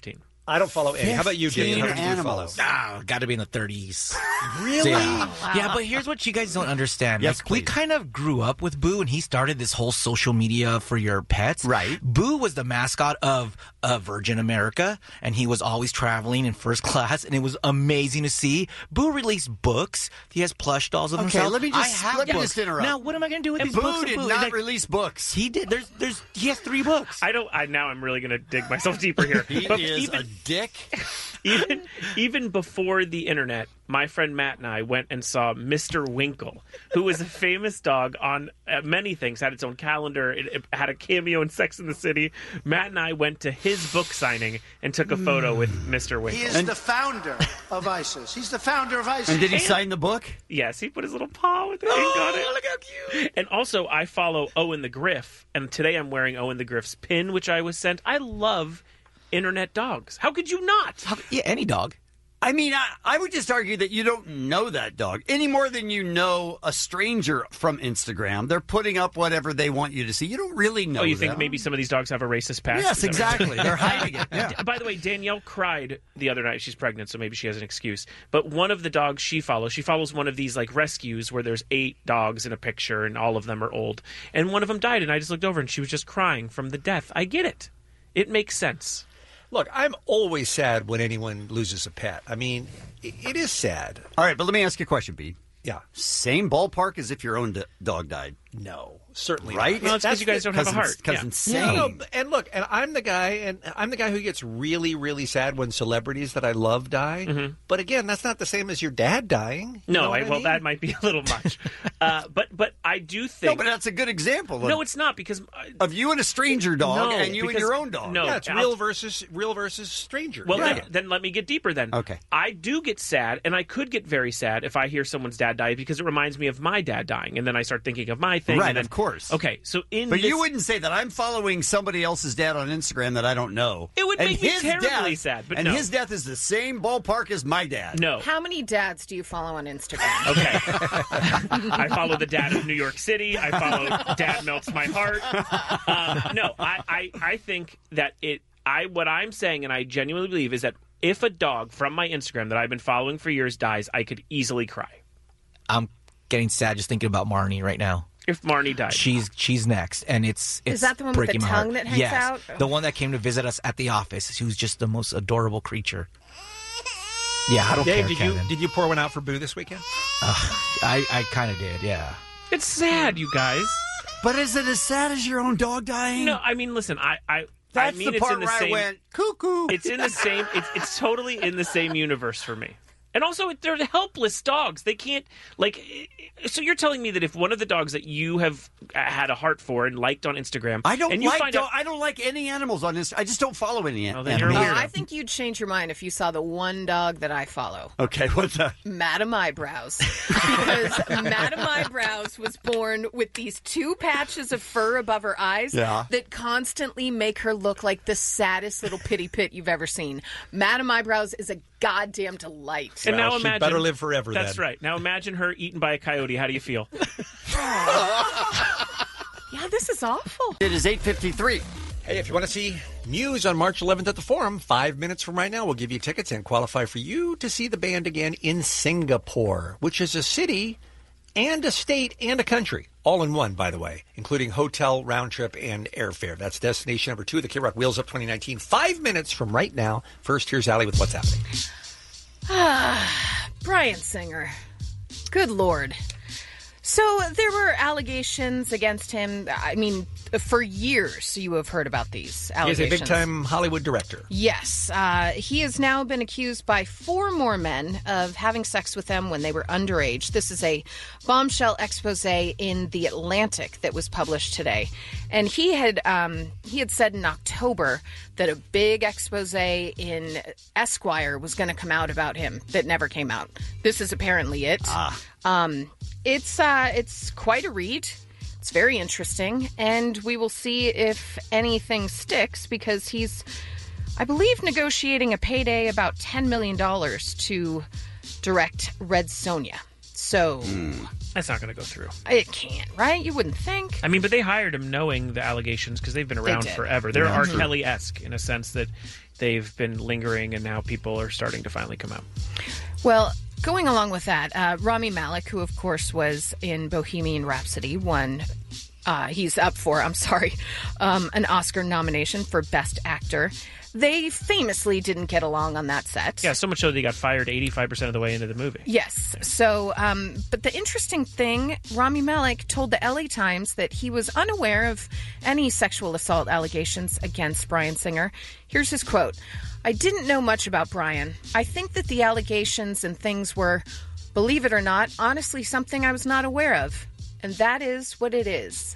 I don't follow any. How about you, Dave? How many do you follow? Ah, got to be in the thirties. Really? Yeah. Wow. Yeah, but here's what you guys don't understand. Yes, like, we kind of grew up with Boo, and he started this whole social media for your pets. Right. Boo was the mascot of uh, Virgin America, and he was always traveling in first class, and it was amazing to see. Boo released books. He has plush dolls of Okay, himself. let me just- I have let me books. just interrupt. Now, what am I going to do with And these Boo books? of did Boo? not Like, release books. He did. There's, there's, he has three books. I don't. I now I'm really going to dig myself deeper here. He But is even, a dick. even even before the internet, my friend Matt and I went and saw Mister Winkle, who was a famous dog on uh, many things. Had its own calendar. It, it had a cameo in Sex and the City. Matt and I went to his book signing and took a photo with Mister Winkle. He is the founder of ISIS. He's the founder of ISIS. And did he sign the book? Yes, he put his little paw with the ink on it. Look how cute! And also, I follow Owen the Griff, and today I'm wearing Owen the Griff's pin, which I was sent. I love internet dogs. How could you not? How, yeah, any dog. I mean, I, I would just argue that you don't know that dog any more than you know a stranger from Instagram. They're putting up whatever they want you to see. You don't really know Oh, you them. think maybe some of these dogs have a racist past? Yes, Is that what exactly. you're saying? They're hiding it. Yeah. D- By the way, Danielle cried the other night. She's pregnant, so maybe she has an excuse. But one of the dogs she follows, she follows one of these like rescues where there's eight dogs in a picture and all of them are old. And one of them died, and I just looked over and she was just crying from the death. I get it. It makes sense. Look, I'm always sad when anyone loses a pet. I mean, it, it is sad. All right, but let me ask you a question, B. Yeah. Same ballpark as if your own d- dog died. No, certainly Right? not. Well, it's 'cause you guys don't have a heart. Because Yeah. insane. No, no, and look, and I'm the guy, and I'm the guy who gets really, really sad when celebrities that I love die. Mhm. But again, that's not the same as your dad dying. You No, know what I, well, mean? that might be a little much. uh, but but I do think. No, but that's a good example. Of, No, it's not because of you and a stranger dog, No, and you and because- your own dog. no. yeah, it's I'll- real versus real versus stranger. Well, yeah. then, then let me get deeper then. Okay. I do get sad, and I could get very sad if I hear someone's dad die because it reminds me of my dad dying, and then I start thinking of my thing. Right, and then, of course. Okay, so in But this, you wouldn't say that I'm following somebody else's dad on Instagram that I don't know. It would And make me his terribly death- sad, but and no. his death is the same ballpark as my dad. No. How many dads do you follow on Instagram? Okay. I follow the dad of New York City. I follow Dad Melts My Heart. Um, no, I, I, I think that it. I what I'm saying, and I genuinely believe, is that if a dog from my Instagram that I've been following for years dies, I could easily cry. I'm getting sad just thinking about Marnie right now. If Marnie died, She's she's next, and it's, it's Is that the one with the breaking my heart. tongue that hangs yes, out? the one that came to visit us at the office. She was just the most adorable creature. Yeah, I don't Dave, care, did Kevin. you did you pour one out for Boo this weekend? Ugh, I I kind of did, yeah. it's sad, you guys. But is it as sad as your own dog dying? No, I mean, listen, I, I, That's I mean, the it's part in the where same. I went, cuckoo. It's in the same. It's it's totally in the same universe for me. And also, they're helpless dogs. They can't like. So you're telling me that if one of the dogs that you have had a heart for and liked on Instagram, I don't and you like find dog- out, I don't like any animals on this. I just don't follow any Oh, then you're animals. Oh, I think you'd change your mind if you saw the one dog that I follow. Okay, what's that? Madam Eyebrows. Because Madam Eyebrows was born with these two patches of fur above her eyes Yeah. that constantly make her look like the saddest little pitty pit you've ever seen. Madam Eyebrows is a goddamn delight. and Well, now she imagine better live forever, That's then. right. Now imagine her eaten by a coyote. How do you feel? Yeah, this is awful. It is eight fifty-three. Hey, if you want to see Muse on March eleventh at the Forum, five minutes from right now, we'll give you tickets and qualify for you to see the band again in Singapore, which is a city and a state and a country, all in one, by the way, including hotel, round trip, and airfare. That's destination number two of the K-Rock Wheels Up twenty nineteen. Five minutes from right now. First, here's Allie with what's happening. Ah, Bryan Singer. Good Lord. So there were allegations against him. I mean, for years you have heard about these He is allegations. a big-time Hollywood director. Yes. Uh, he has now been accused by four more men of having sex with them when they were underage. This is a bombshell expose in The Atlantic that was published today. And he had um, he had said in October that a big expose in Esquire was going to come out about him that never came out. This is apparently it. Ah. Um, it's uh, it's quite a read. It's very interesting, and we will see if anything sticks because he's, I believe, negotiating a payday about ten million dollars to direct Red Sonja. So That's not going to go through. it can't, right? You wouldn't think. I mean, but they hired him knowing the allegations because they've been They around did. forever. They're Yeah, R. true. Kelly-esque in a sense that they've been lingering and now people are starting to finally come out. Well, going along with that, uh, Rami Malek, who of course was in Bohemian Rhapsody, won. Uh, he's up for, I'm sorry, um, an Oscar nomination for Best Actor. They famously didn't get along on that set. Yeah, so much so that he got fired eighty-five percent of the way into the movie. Yes. So, um, but the interesting thing, Rami Malek told the L A Times that he was unaware of any sexual assault allegations against Bryan Singer. Here's his quote. I didn't know much about Bryan. I think that the allegations and things were, believe it or not, honestly something I was not aware of. And that is what it is.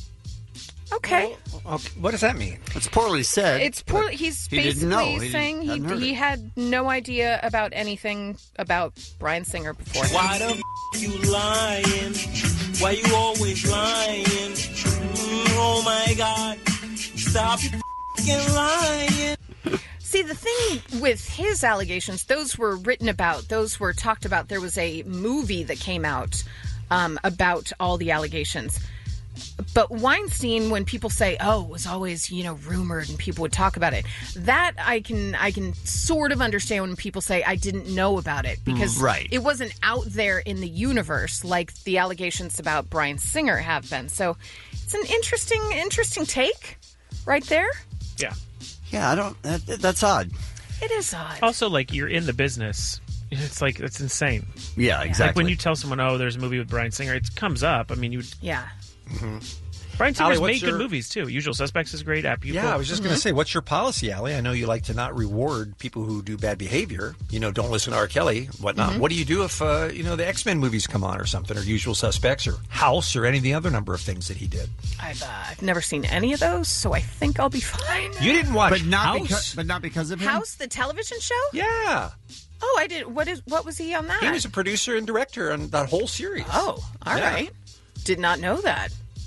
Okay. Okay, what does that mean? It's poorly said. It's poor. He's He didn't basically know. He didn't- saying he, hadn't heard he it. had no idea about anything about Bryan Singer before. Why the f- you lying? Why you always lying? Mm, oh my God. Stop your f***ing lying. See, the thing with his allegations, those were written about, those were talked about. There was a movie that came out um, about all the allegations. But Weinstein, when people say, "Oh, it was always, you know, rumored," and people would talk about it, that I can I can sort of understand when people say I didn't know about it because Right. it wasn't out there in the universe like the allegations about Bryan Singer have been. So it's an interesting interesting take right there. Yeah. Yeah, I don't. That, that's odd. It is odd. Also, like, you're in the business. It's like, it's insane. Yeah, exactly. Like when you tell someone, oh, there's a movie with Bryan Singer, it comes up. I mean, you. Yeah. Mm-hmm. Bryan Singer's Allie, what's made your- good movies, too. Usual Suspects is great. At Pupil. Yeah, I was just Mm-hmm. going to say, what's your policy, Allie? I know you like to not reward people who do bad behavior. You know, don't listen to R. Kelly, whatnot. Mhm. What do you do if, uh, you know, the X-Men movies come on or something, or Usual Suspects, or House, or any of the other number of things that he did? I've uh, I've never seen any of those, so I think I'll be fine. You didn't watch but not House? because, but not because of him. House, the television show? Yeah. Oh, I did. What is? What was he on that? He was a producer and director on that whole series. Oh, all Yeah. right. Did not know that.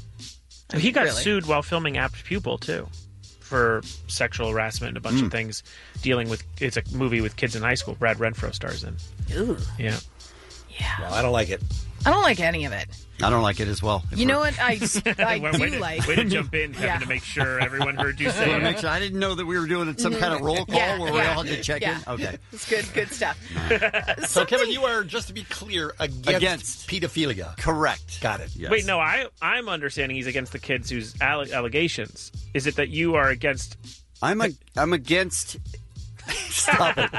So he got Really? sued while filming Apt Pupil, too, for sexual harassment and a bunch Mm. of things dealing with. It's a movie with kids in high school. Brad Renfro stars in. Ooh. Yeah. Well, I don't like it. I don't like any of it. I don't like it as well. You know what? I, I way, do way to, like. way to jump in, Kevin, Yeah. to make sure everyone heard you I, say wanna it. make sure- I didn't know that we were doing some kind of roll call Yeah, where we yeah. all had to check Yeah. in. Okay. It's good, good stuff. So, Kevin, you are, just to be clear, against, Against. pedophilia. Correct. Got it. Yes. Wait, no, I, I'm understanding he's against the kids whose alle- allegations. Is it that you are against... I'm a, I'm against. Stop it.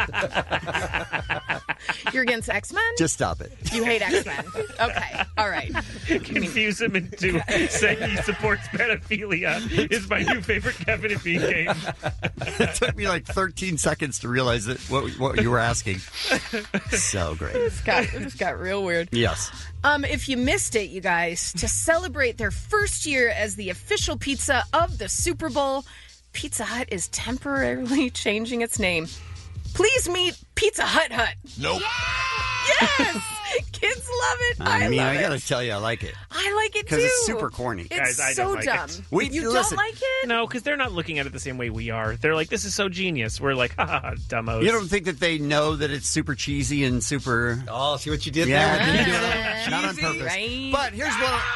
You're against X Men? Just stop it. You hate X Men. Okay. All right. Confuse him into saying he supports pedophilia is my new favorite Kevin and Bean game. It took me like thirteen seconds to realize that what what you were asking. So great. This got, this got real weird. Yes. Um, if you missed it, you guys, to celebrate their first year as the official pizza of the Super Bowl, Pizza Hut is temporarily changing its name. Please meet Pizza Hut Hut. Nope. Yes! Kids love it. I, I mean, love I gotta it. tell you, I like it I like it too. because it's super corny. It's Guys, I so don't like dumb. it. We- you listen. don't like it? No, because they're not looking at it the same way we are. They're like, this is so genius. We're like, haha, dumbos. You don't think that they know that it's super cheesy and super? Oh, see what you did Yeah, there? they do it. Not on Cheesy, purpose. right? But here's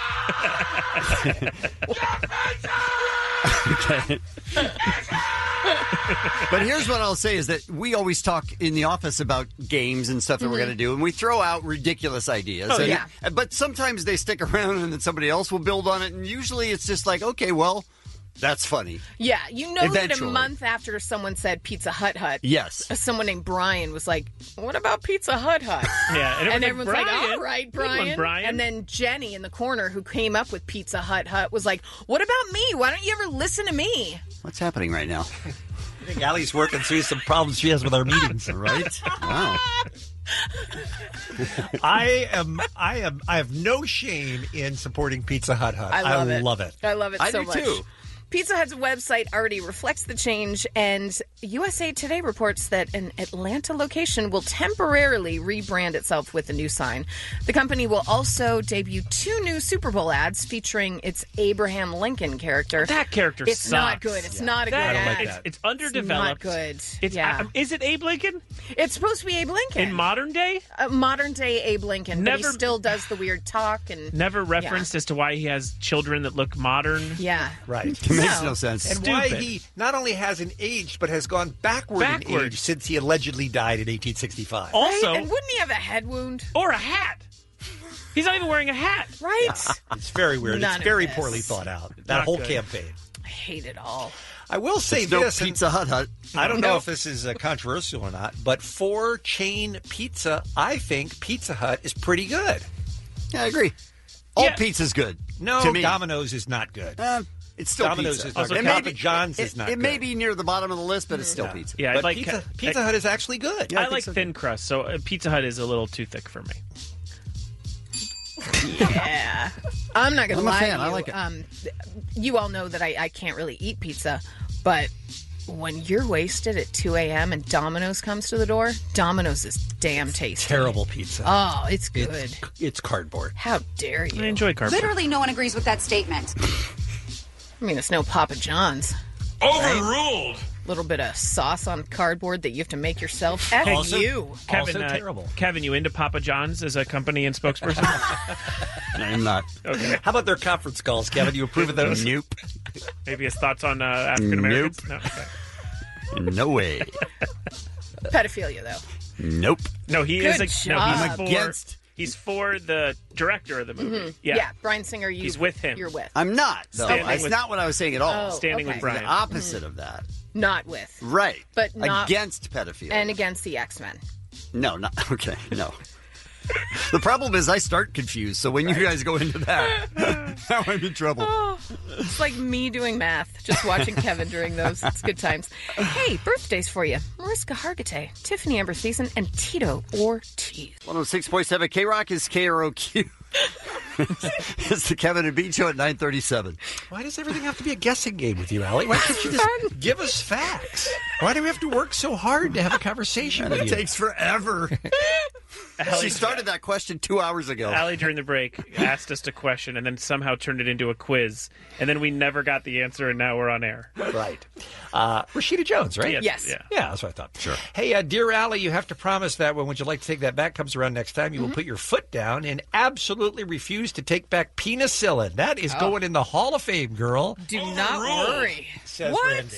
what. Okay. But here's what I'll say is that we always talk in the office about games and stuff that we're Mhm. going to do, and we throw out ridiculous ideas. Oh, And- yeah. But sometimes they stick around, and then somebody else will build on it, and usually it's just like, okay, well, that's funny. Yeah, you know that a Eventually. month after someone said Pizza Hut Hut, Yes. someone named Brian was like, "What about Pizza Hut Hut?" Yeah, and, And everyone's everyone's like, Brian. "All right, Good one, Brian." Brian. And then Jenny in the corner, who came up with Pizza Hut Hut, was like, "What about me? Why don't you ever listen to me?" What's happening right now? I think Allie's working through some problems she has with our meetings. Right? Wow. I am, I am, I have no shame in supporting Pizza Hut Hut. I love it. love it. I love it I so do much. too. Pizza Hut's website already reflects the change, and U S A Today reports that an Atlanta location will temporarily rebrand itself with a new sign. The company will also debut two new Super Bowl ads featuring its Abraham Lincoln character. That character It's sucks. not good. It's not a good That- ad. It's, it's underdeveloped. It's not good. It's, yeah. um, is it Abe Lincoln? It's supposed to be Abe Lincoln. In modern day? Uh, modern day Abe Lincoln. But he Never- still does the weird talk. and Never referenced as to why he has children that look modern. Yeah. Right. It makes no sense. And Stupid. why he not only hasn't aged, but has gone backward, in Backward. age since he allegedly died in eighteen sixty-five. Also, Right? And wouldn't he have a head wound? or a hat. He's not even wearing a hat. Right? It's very weird. None it's of very this. poorly thought out. That Not whole good. campaign. I hate it all. I will say It's no this. and Pizza Hut Hut. I don't know Nope. if this is uh, controversial or not, but for chain pizza, I think Pizza Hut is pretty good. Yeah, I agree. All Yeah. pizza's good. No, to me. Domino's is not good. Uh, it's still Domino's pizza. is not Also, good. It may Papa be- John's it, is not It good. may be near the bottom of the list, but it's still pizza. Yeah, I But like Pizza, uh, Pizza Hut is actually good. I, think like so, thin crust, so uh, Pizza Hut is a little too thick for me. Yeah. I'm not going to I'm a lie fan. to I you. like it. Um, you all know that I, I can't really eat pizza, but when you're wasted at two a.m. and Domino's comes to the door, Domino's is damn tasty. Terrible pizza. Oh, it's good. It's, it's cardboard. How dare you? I enjoy cardboard. Literally, no one agrees with that statement. I mean, it's no Papa John's. Overruled. A little bit of sauce on cardboard that you have to make yourself. F Also- you. Kevin, Also uh, terrible. Kevin, you into Papa John's as a company and spokesperson? I'm not. Okay. How about their conference calls, Kevin? You approve of those? Nope. Maybe his thoughts on uh, African Americans? No. Okay. No way. Pedophilia, though. Nope. No, he Good is. A, no, job. he's I'm for. against. He's for the director of the movie. Yeah. Yeah, Bryan Singer, you, He's with him. You're with. I'm not. Though. Standing That's with- not what I was saying at all. Oh, Standing okay. with Brian. The opposite of that. Not with. Right. But not- against pedophilia. And against the X-Men. No, not okay. No. The problem is I start confused, so when you guys go into that, now I'm in trouble. Oh, it's like me doing math, just watching Kevin during those. It's good times. Hey, birthdays for you. Mariska Hargitay, Tiffany Amber Thiessen, and Tito Ortiz. one oh six point seven K-Rock is K R O Q. It's the Kevin and Bean Show at nine thirty-seven. Why does everything have to be a guessing game with you, Allie? Why can't you just give us facts? Why do we have to work so hard to have a conversation And with it you? takes forever. She started that question two hours ago. Allie, during the break, asked us a question and then somehow turned it into a quiz. And then we never got the answer, and now we're on air. Right. Uh, Rashida Jones, right? Yes. Yes. Yeah. Yeah, that's what I thought. Sure. Hey, uh, dear Allie, you have to promise that when Would You Like to Take That Back comes around next time, you will put your foot down and absolutely refuse to take back penicillin. That is going in the Hall of Fame, girl. Do not worry. Says What? Randy.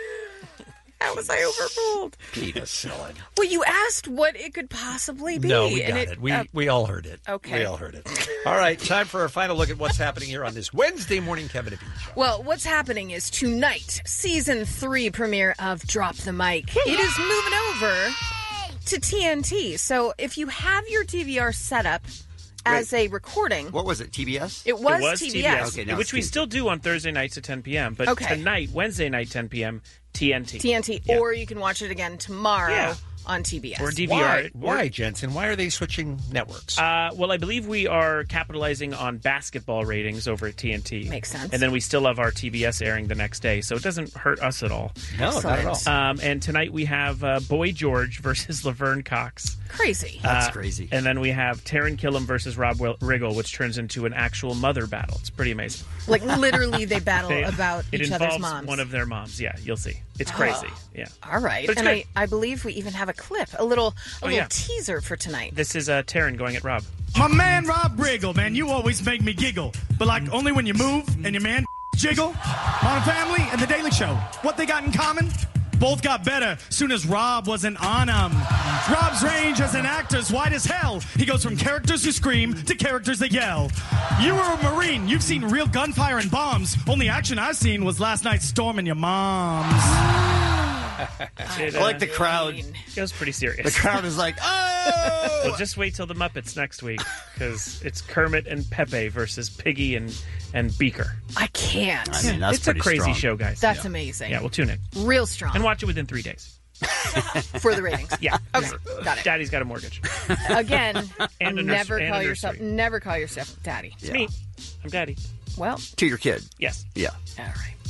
How was I overruled? Penicillin. Well, you asked what it could possibly be. No, we and got it. We uh, we all heard it. Okay. We all heard it. All right, time for a final look at what's happening here on this Wednesday morning Kevin and Bean Show. Well, what's happening is tonight, season three premiere of Drop the Mic. It is moving over to T N T. So if you have your D V R set up as a recording, What was it, T B S? it was, it was T T B B S. S, Okay, now which it's we T N T. still do on Thursday nights at ten p.m. But Okay. tonight, Wednesday night, ten p.m., T N T. T N T, Yeah. or you can watch it again tomorrow Yeah. on T B S. Or D V R. Why? Why, Jensen? Why are they switching networks? Uh, well, I believe we are capitalizing on basketball ratings over at T N T. Makes sense. And then we still have our T B S airing the next day, so it doesn't hurt us at all. no, not at all. Excellent. Um, and tonight we have uh, Boy George versus Laverne Cox. Crazy. That's Uh, crazy. And then we have Taron Killam versus Rob Will- Riggle, which turns into an actual mother battle. It's pretty amazing. Like, literally, they battle They- about it each involves other's moms. one of their moms. Yeah, you'll see. It's crazy. Yeah. All right. But it's And good. I, I believe we even have a clip, a little, a Oh, little yeah. teaser for tonight. This is uh, Taron going at Rob. My man Rob Riggle, man, you always make me giggle. But like only when you move and your man jiggle. On Family and The Daily Show. What they got in common? Both got better soon as Rob wasn't on them. Rob's range as an actor's wide as hell. He goes from characters who scream to characters that yell. You were a Marine. You've seen real gunfire and bombs. Only action I've seen was last night's storm in your mom's. It, I like the crowd. It goes pretty serious. The crowd is like, oh! Well, just wait till the Muppets next week, because it's Kermit and Pepe versus Piggy and, and Beaker. I can't. I mean, that's it's a pretty crazy strong. show, guys. That's yeah. amazing. Yeah, we'll tune in. Real strong. And watch it within three days. For the ratings. Yeah. Okay, got it. Daddy's got a mortgage. Again, And a nurse- never and a call yourself nursery. never call yourself daddy. It's me. I'm Daddy. Well, To your kid. Yes. Yeah. all right.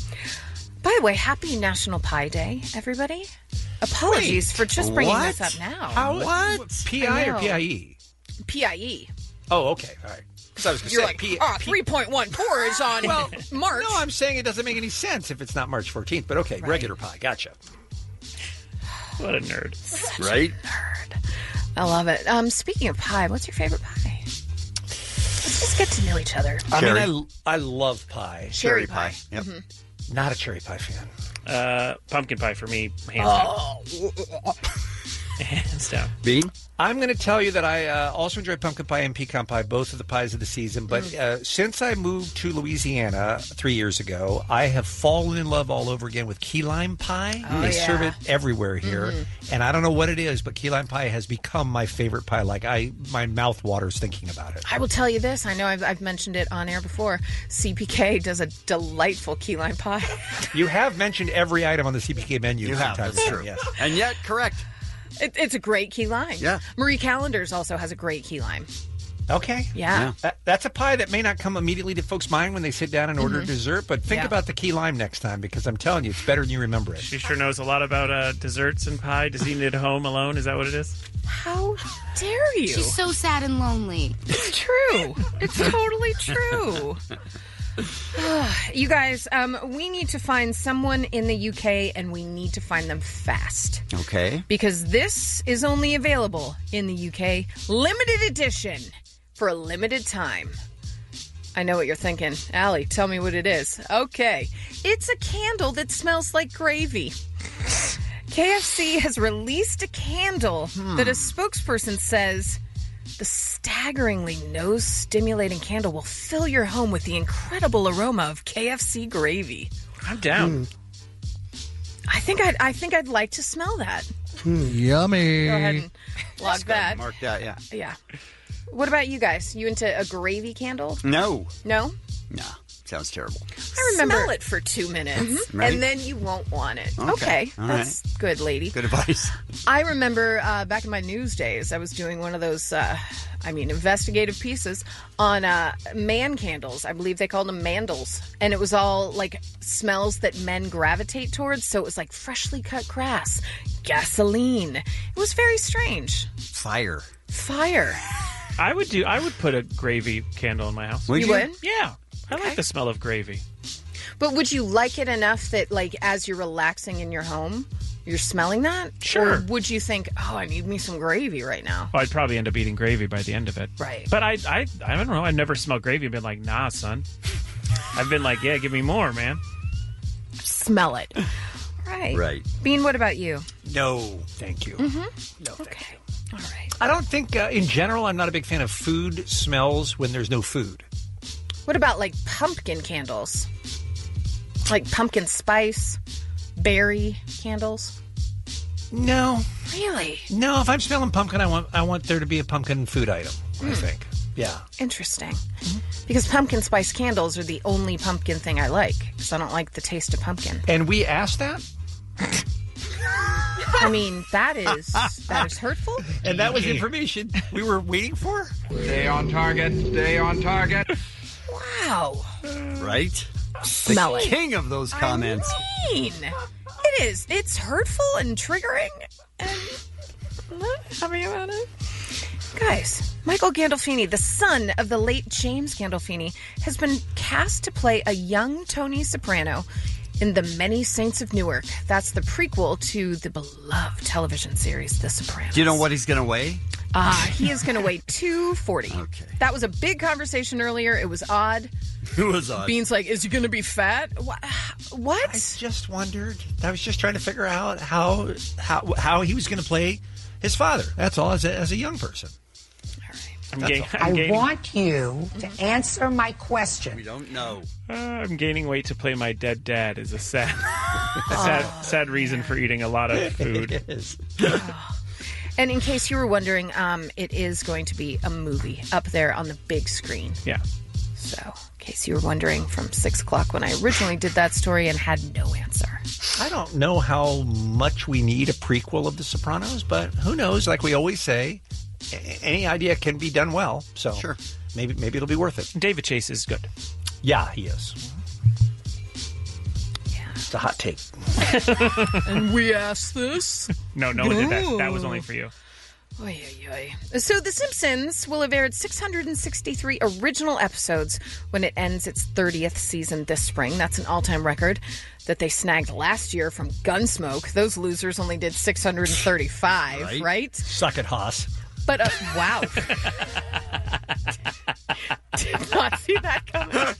By the way, happy National Pie Day, everybody. Apologies Wait, for just bringing what? this up now. How? What? P I or know. P I E? P I E. Oh, okay. All right. Because I was going to You're say like, P- ah, P- three point one four is on Well, March. No, I'm saying it doesn't make any sense if it's not March fourteenth. But okay, Right. regular pie. Gotcha. What a nerd. Right? I love it. Um, speaking of pie, what's your favorite pie? Let's just get to know each other. I Cherry. mean, I, I love pie. Cherry pie. Yep. Mhm. Not a cherry pie fan. Uh, pumpkin pie for me, hands Oh. down. Hands down. Bean? I'm going to tell you that I uh, also enjoy pumpkin pie and pecan pie, both of the pies of the season. But Mm. uh, since I moved to Louisiana three years ago, I have fallen in love all over again with key lime pie. Oh, they yeah. serve it everywhere here, Mhm. and I don't know what it is, but key lime pie has become my favorite pie. Like I, my mouth waters thinking about it. I will tell you this. I know I've, I've mentioned it on air before. C P K does a delightful key lime pie. You have mentioned every item on the C P K menu. You have, sometimes. that's true. Yes. And yet, correct. It, it's a great key lime. Yeah. Marie Callender's also has a great key lime. Okay. Yeah. That, that's a pie that may not come immediately to folks' mind when they sit down and order Mhm. dessert, but think Yeah. about the key lime next time because I'm telling you, it's better than you remember it. She sure knows a lot about uh, desserts and pie. Does he eat it at home alone? Is that what it is? How dare you? She's so sad and lonely. It's true. It's totally true. You guys, um, we need to find someone in the U K and we need to find them fast. Okay. Because this is only available in the U K, limited edition, for a limited time. I know what you're thinking. Allie, tell me what it is. Okay. It's a candle that smells like gravy. K F C has released a candle Hmm. that a spokesperson says the staggeringly nose-stimulating candle will fill your home with the incredible aroma of K F C gravy. I'm down. I think I'd, I think I'd like to smell that. Yummy. Go ahead and log that. Mark that, yeah. Yeah. What about you guys? You into a gravy candle? No. No? No. Sounds terrible. I remember smell it for two minutes, Right. and then you won't want it. Okay. Okay, All that's good, lady. Good advice. I remember uh, back in my news days, I was doing one of those, uh, I mean, investigative pieces on uh, man candles. I believe they called them mandals. And it was all like smells that men gravitate towards. So it was like freshly cut grass, gasoline. It was very strange. Fire. Fire. I would do. I would put a gravy candle in my house. Would You you? would? Yeah, I like the smell of gravy. But would you like it enough that, like, as you're relaxing in your home, you're smelling that? Sure. Or would you think, oh, I need me some gravy right now? Oh, I'd probably end up eating gravy by the end of it. Right. But I, I, I don't know. I've never smelled gravy and been like, nah, son. I've been like, yeah, give me more, man. Smell it. Right. Right. Bean, what about you? No, thank you. Mm-hmm. No, thank okay. All right. I don't think, uh, in general, I'm not a big fan of food smells when there's no food. What about, like, pumpkin candles? Like pumpkin spice, berry candles? No. Really? No, if I'm smelling pumpkin, I want I want there to be a pumpkin food item, I Mm. think. Yeah. Interesting. Because pumpkin spice candles are the only pumpkin thing I like. Because I don't like the taste of pumpkin. And we asked that? I mean, that is that is hurtful. And that was information we were waiting for? Stay on target. Stay on target. Wow. Right? Smell the it. king of those comments. I mean, it is. It's hurtful and triggering. And I'm not happy about it. Guys, Michael Gandolfini, the son of the late James Gandolfini, has been cast to play a young Tony Soprano in The Many Saints of Newark. That's the prequel to the beloved television series, The Sopranos. Do you know what he's going to weigh? Ah, he is going to weigh two forty. Okay. That was a big conversation earlier. It was odd. It was odd. Bean's like, is he going to be fat? What? What? I just wondered. I was just trying to figure out how how how he was going to play his father. That's all, as a, as a young person. I'm, That's gain, all. I'm I gaining, want you to answer my question. We don't know. uh, I'm gaining weight to play my dead dad is a sad, sad, sad reason for eating a lot of food. It is. And in case you were wondering, um, it is going to be a movie up there on the big screen. Yeah. So, in case you were wondering, from six o'clock when I originally did that story and had no answer. I don't know how much we need a prequel of The Sopranos, but who knows? Like we always say, a- any idea can be done well. So Sure. maybe maybe it'll be worth it. David Chase is good. Yeah, he is. Just a hot take. And we asked this. No, no one did that. That was only for you. Oy, oy, oy. So The Simpsons will have aired six hundred sixty-three original episodes when it ends its thirtieth season this spring. That's an all-time record that they snagged last year from Gunsmoke. Those losers only did six hundred thirty-five, right? right? Suck it, Haas. But, uh, wow. Did not see that coming.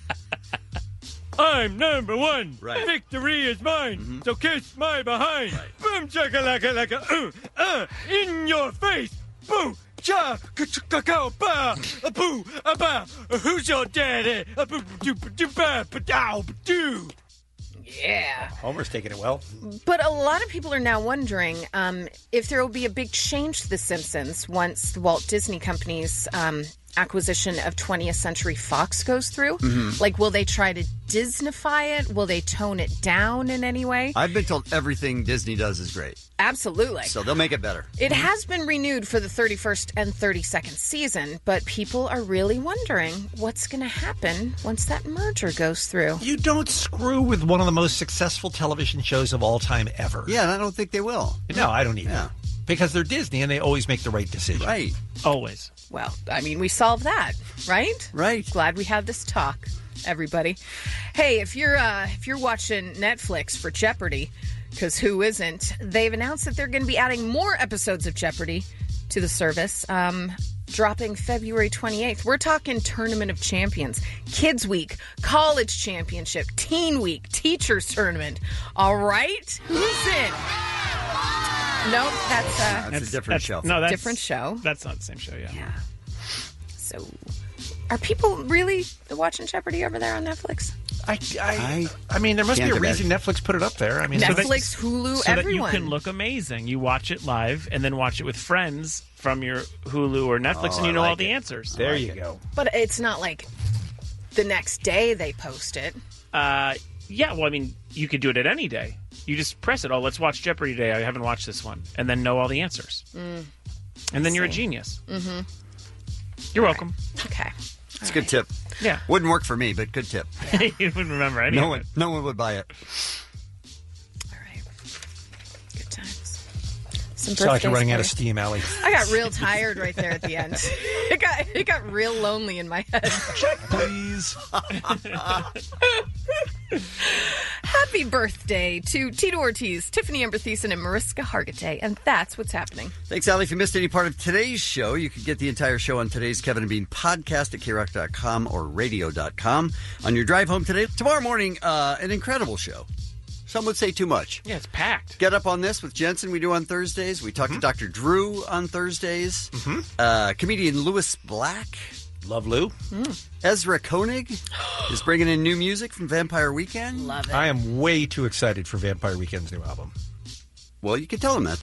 I'm number one. Right. Victory is mine. Mm-hmm. So kiss my behind. Right. Boom chaka laka laka uh, uh, in your face. Boo cha ka ba a boo a ba. Who's your daddy? A boo doo doo ba ba dow doo. Yeah. Homer's taking it well. But a lot of people are now wondering um, if there will be a big change to The Simpsons once the Walt Disney Company's um, acquisition of twentieth Century Fox goes through. Mhm. Like, will they try to Disneyfy it? Will they tone it down in any way? I've been told everything Disney does is great. Absolutely. So they'll make it better. It has been renewed for the thirty-first and thirty-second season, but people are really wondering what's going to happen once that merger goes through. You don't screw with one of the most successful television shows of all time ever. Yeah, and I don't think they will. No, I don't either. Yeah. Because they're Disney and they always make the right decision. Right. Always. Well, I mean, we solved that, right? Right. Glad we had this talk, everybody. Hey, if you're uh, if you're watching Netflix for Jeopardy, because who isn't? They've announced that they're going to be adding more episodes of Jeopardy to the service, um, dropping February twenty-eighth. We're talking Tournament of Champions, Kids Week, College Championship, Teen Week, Teachers Tournament. All right, who's in? Nope, that's, uh, That's a different show. No, that's different show. That's not the same show. Yeah. Yeah. So, are people really watching Jeopardy over there on Netflix? I, I, I mean, there must be Can't a reason Netflix put it up there. I mean, Netflix, so that- Hulu, so everyone. that you can look amazing. You watch it live and then watch it with friends from your Hulu or Netflix, Oh, and you I know all like the it. answers. there you go. But it's not like the next day they post it. Uh, yeah, well, I mean, you could do it at any day. You just press it. Oh, let's watch Jeopardy today. I haven't watched this one, and then know all the answers. Mm. And then you're a See. genius. Mm-hmm. You're welcome. Okay. It's a good tip. Yeah. Wouldn't work for me, but good tip. You wouldn't remember any No of one, it. no one would buy it. All right. Good times. Some It's like you're birthdays running out for of you. steam, Allie. I got real tired right there at the end. It got it got real lonely in my head. Please. Happy birthday to Tito Ortiz, Tiffany Amber Thiessen, and Mariska Hargitay, and that's what's happening. Thanks, Allie. If you missed any part of today's show, you can get the entire show on today's Kevin and Bean podcast at K rock dot com or radio dot com. On your drive home today, tomorrow morning, uh, an incredible show. Some would say too much. Yeah, it's packed. Get Up on This with Jensen we do on Thursdays. We talk to Doctor Drew on Thursdays. Mhm. Uh, comedian Lewis Black. Love Lou. Ezra Koenig is bringing in new music from Vampire Weekend. Love it. I am way too excited for Vampire Weekend's new album. Well, you can tell him that.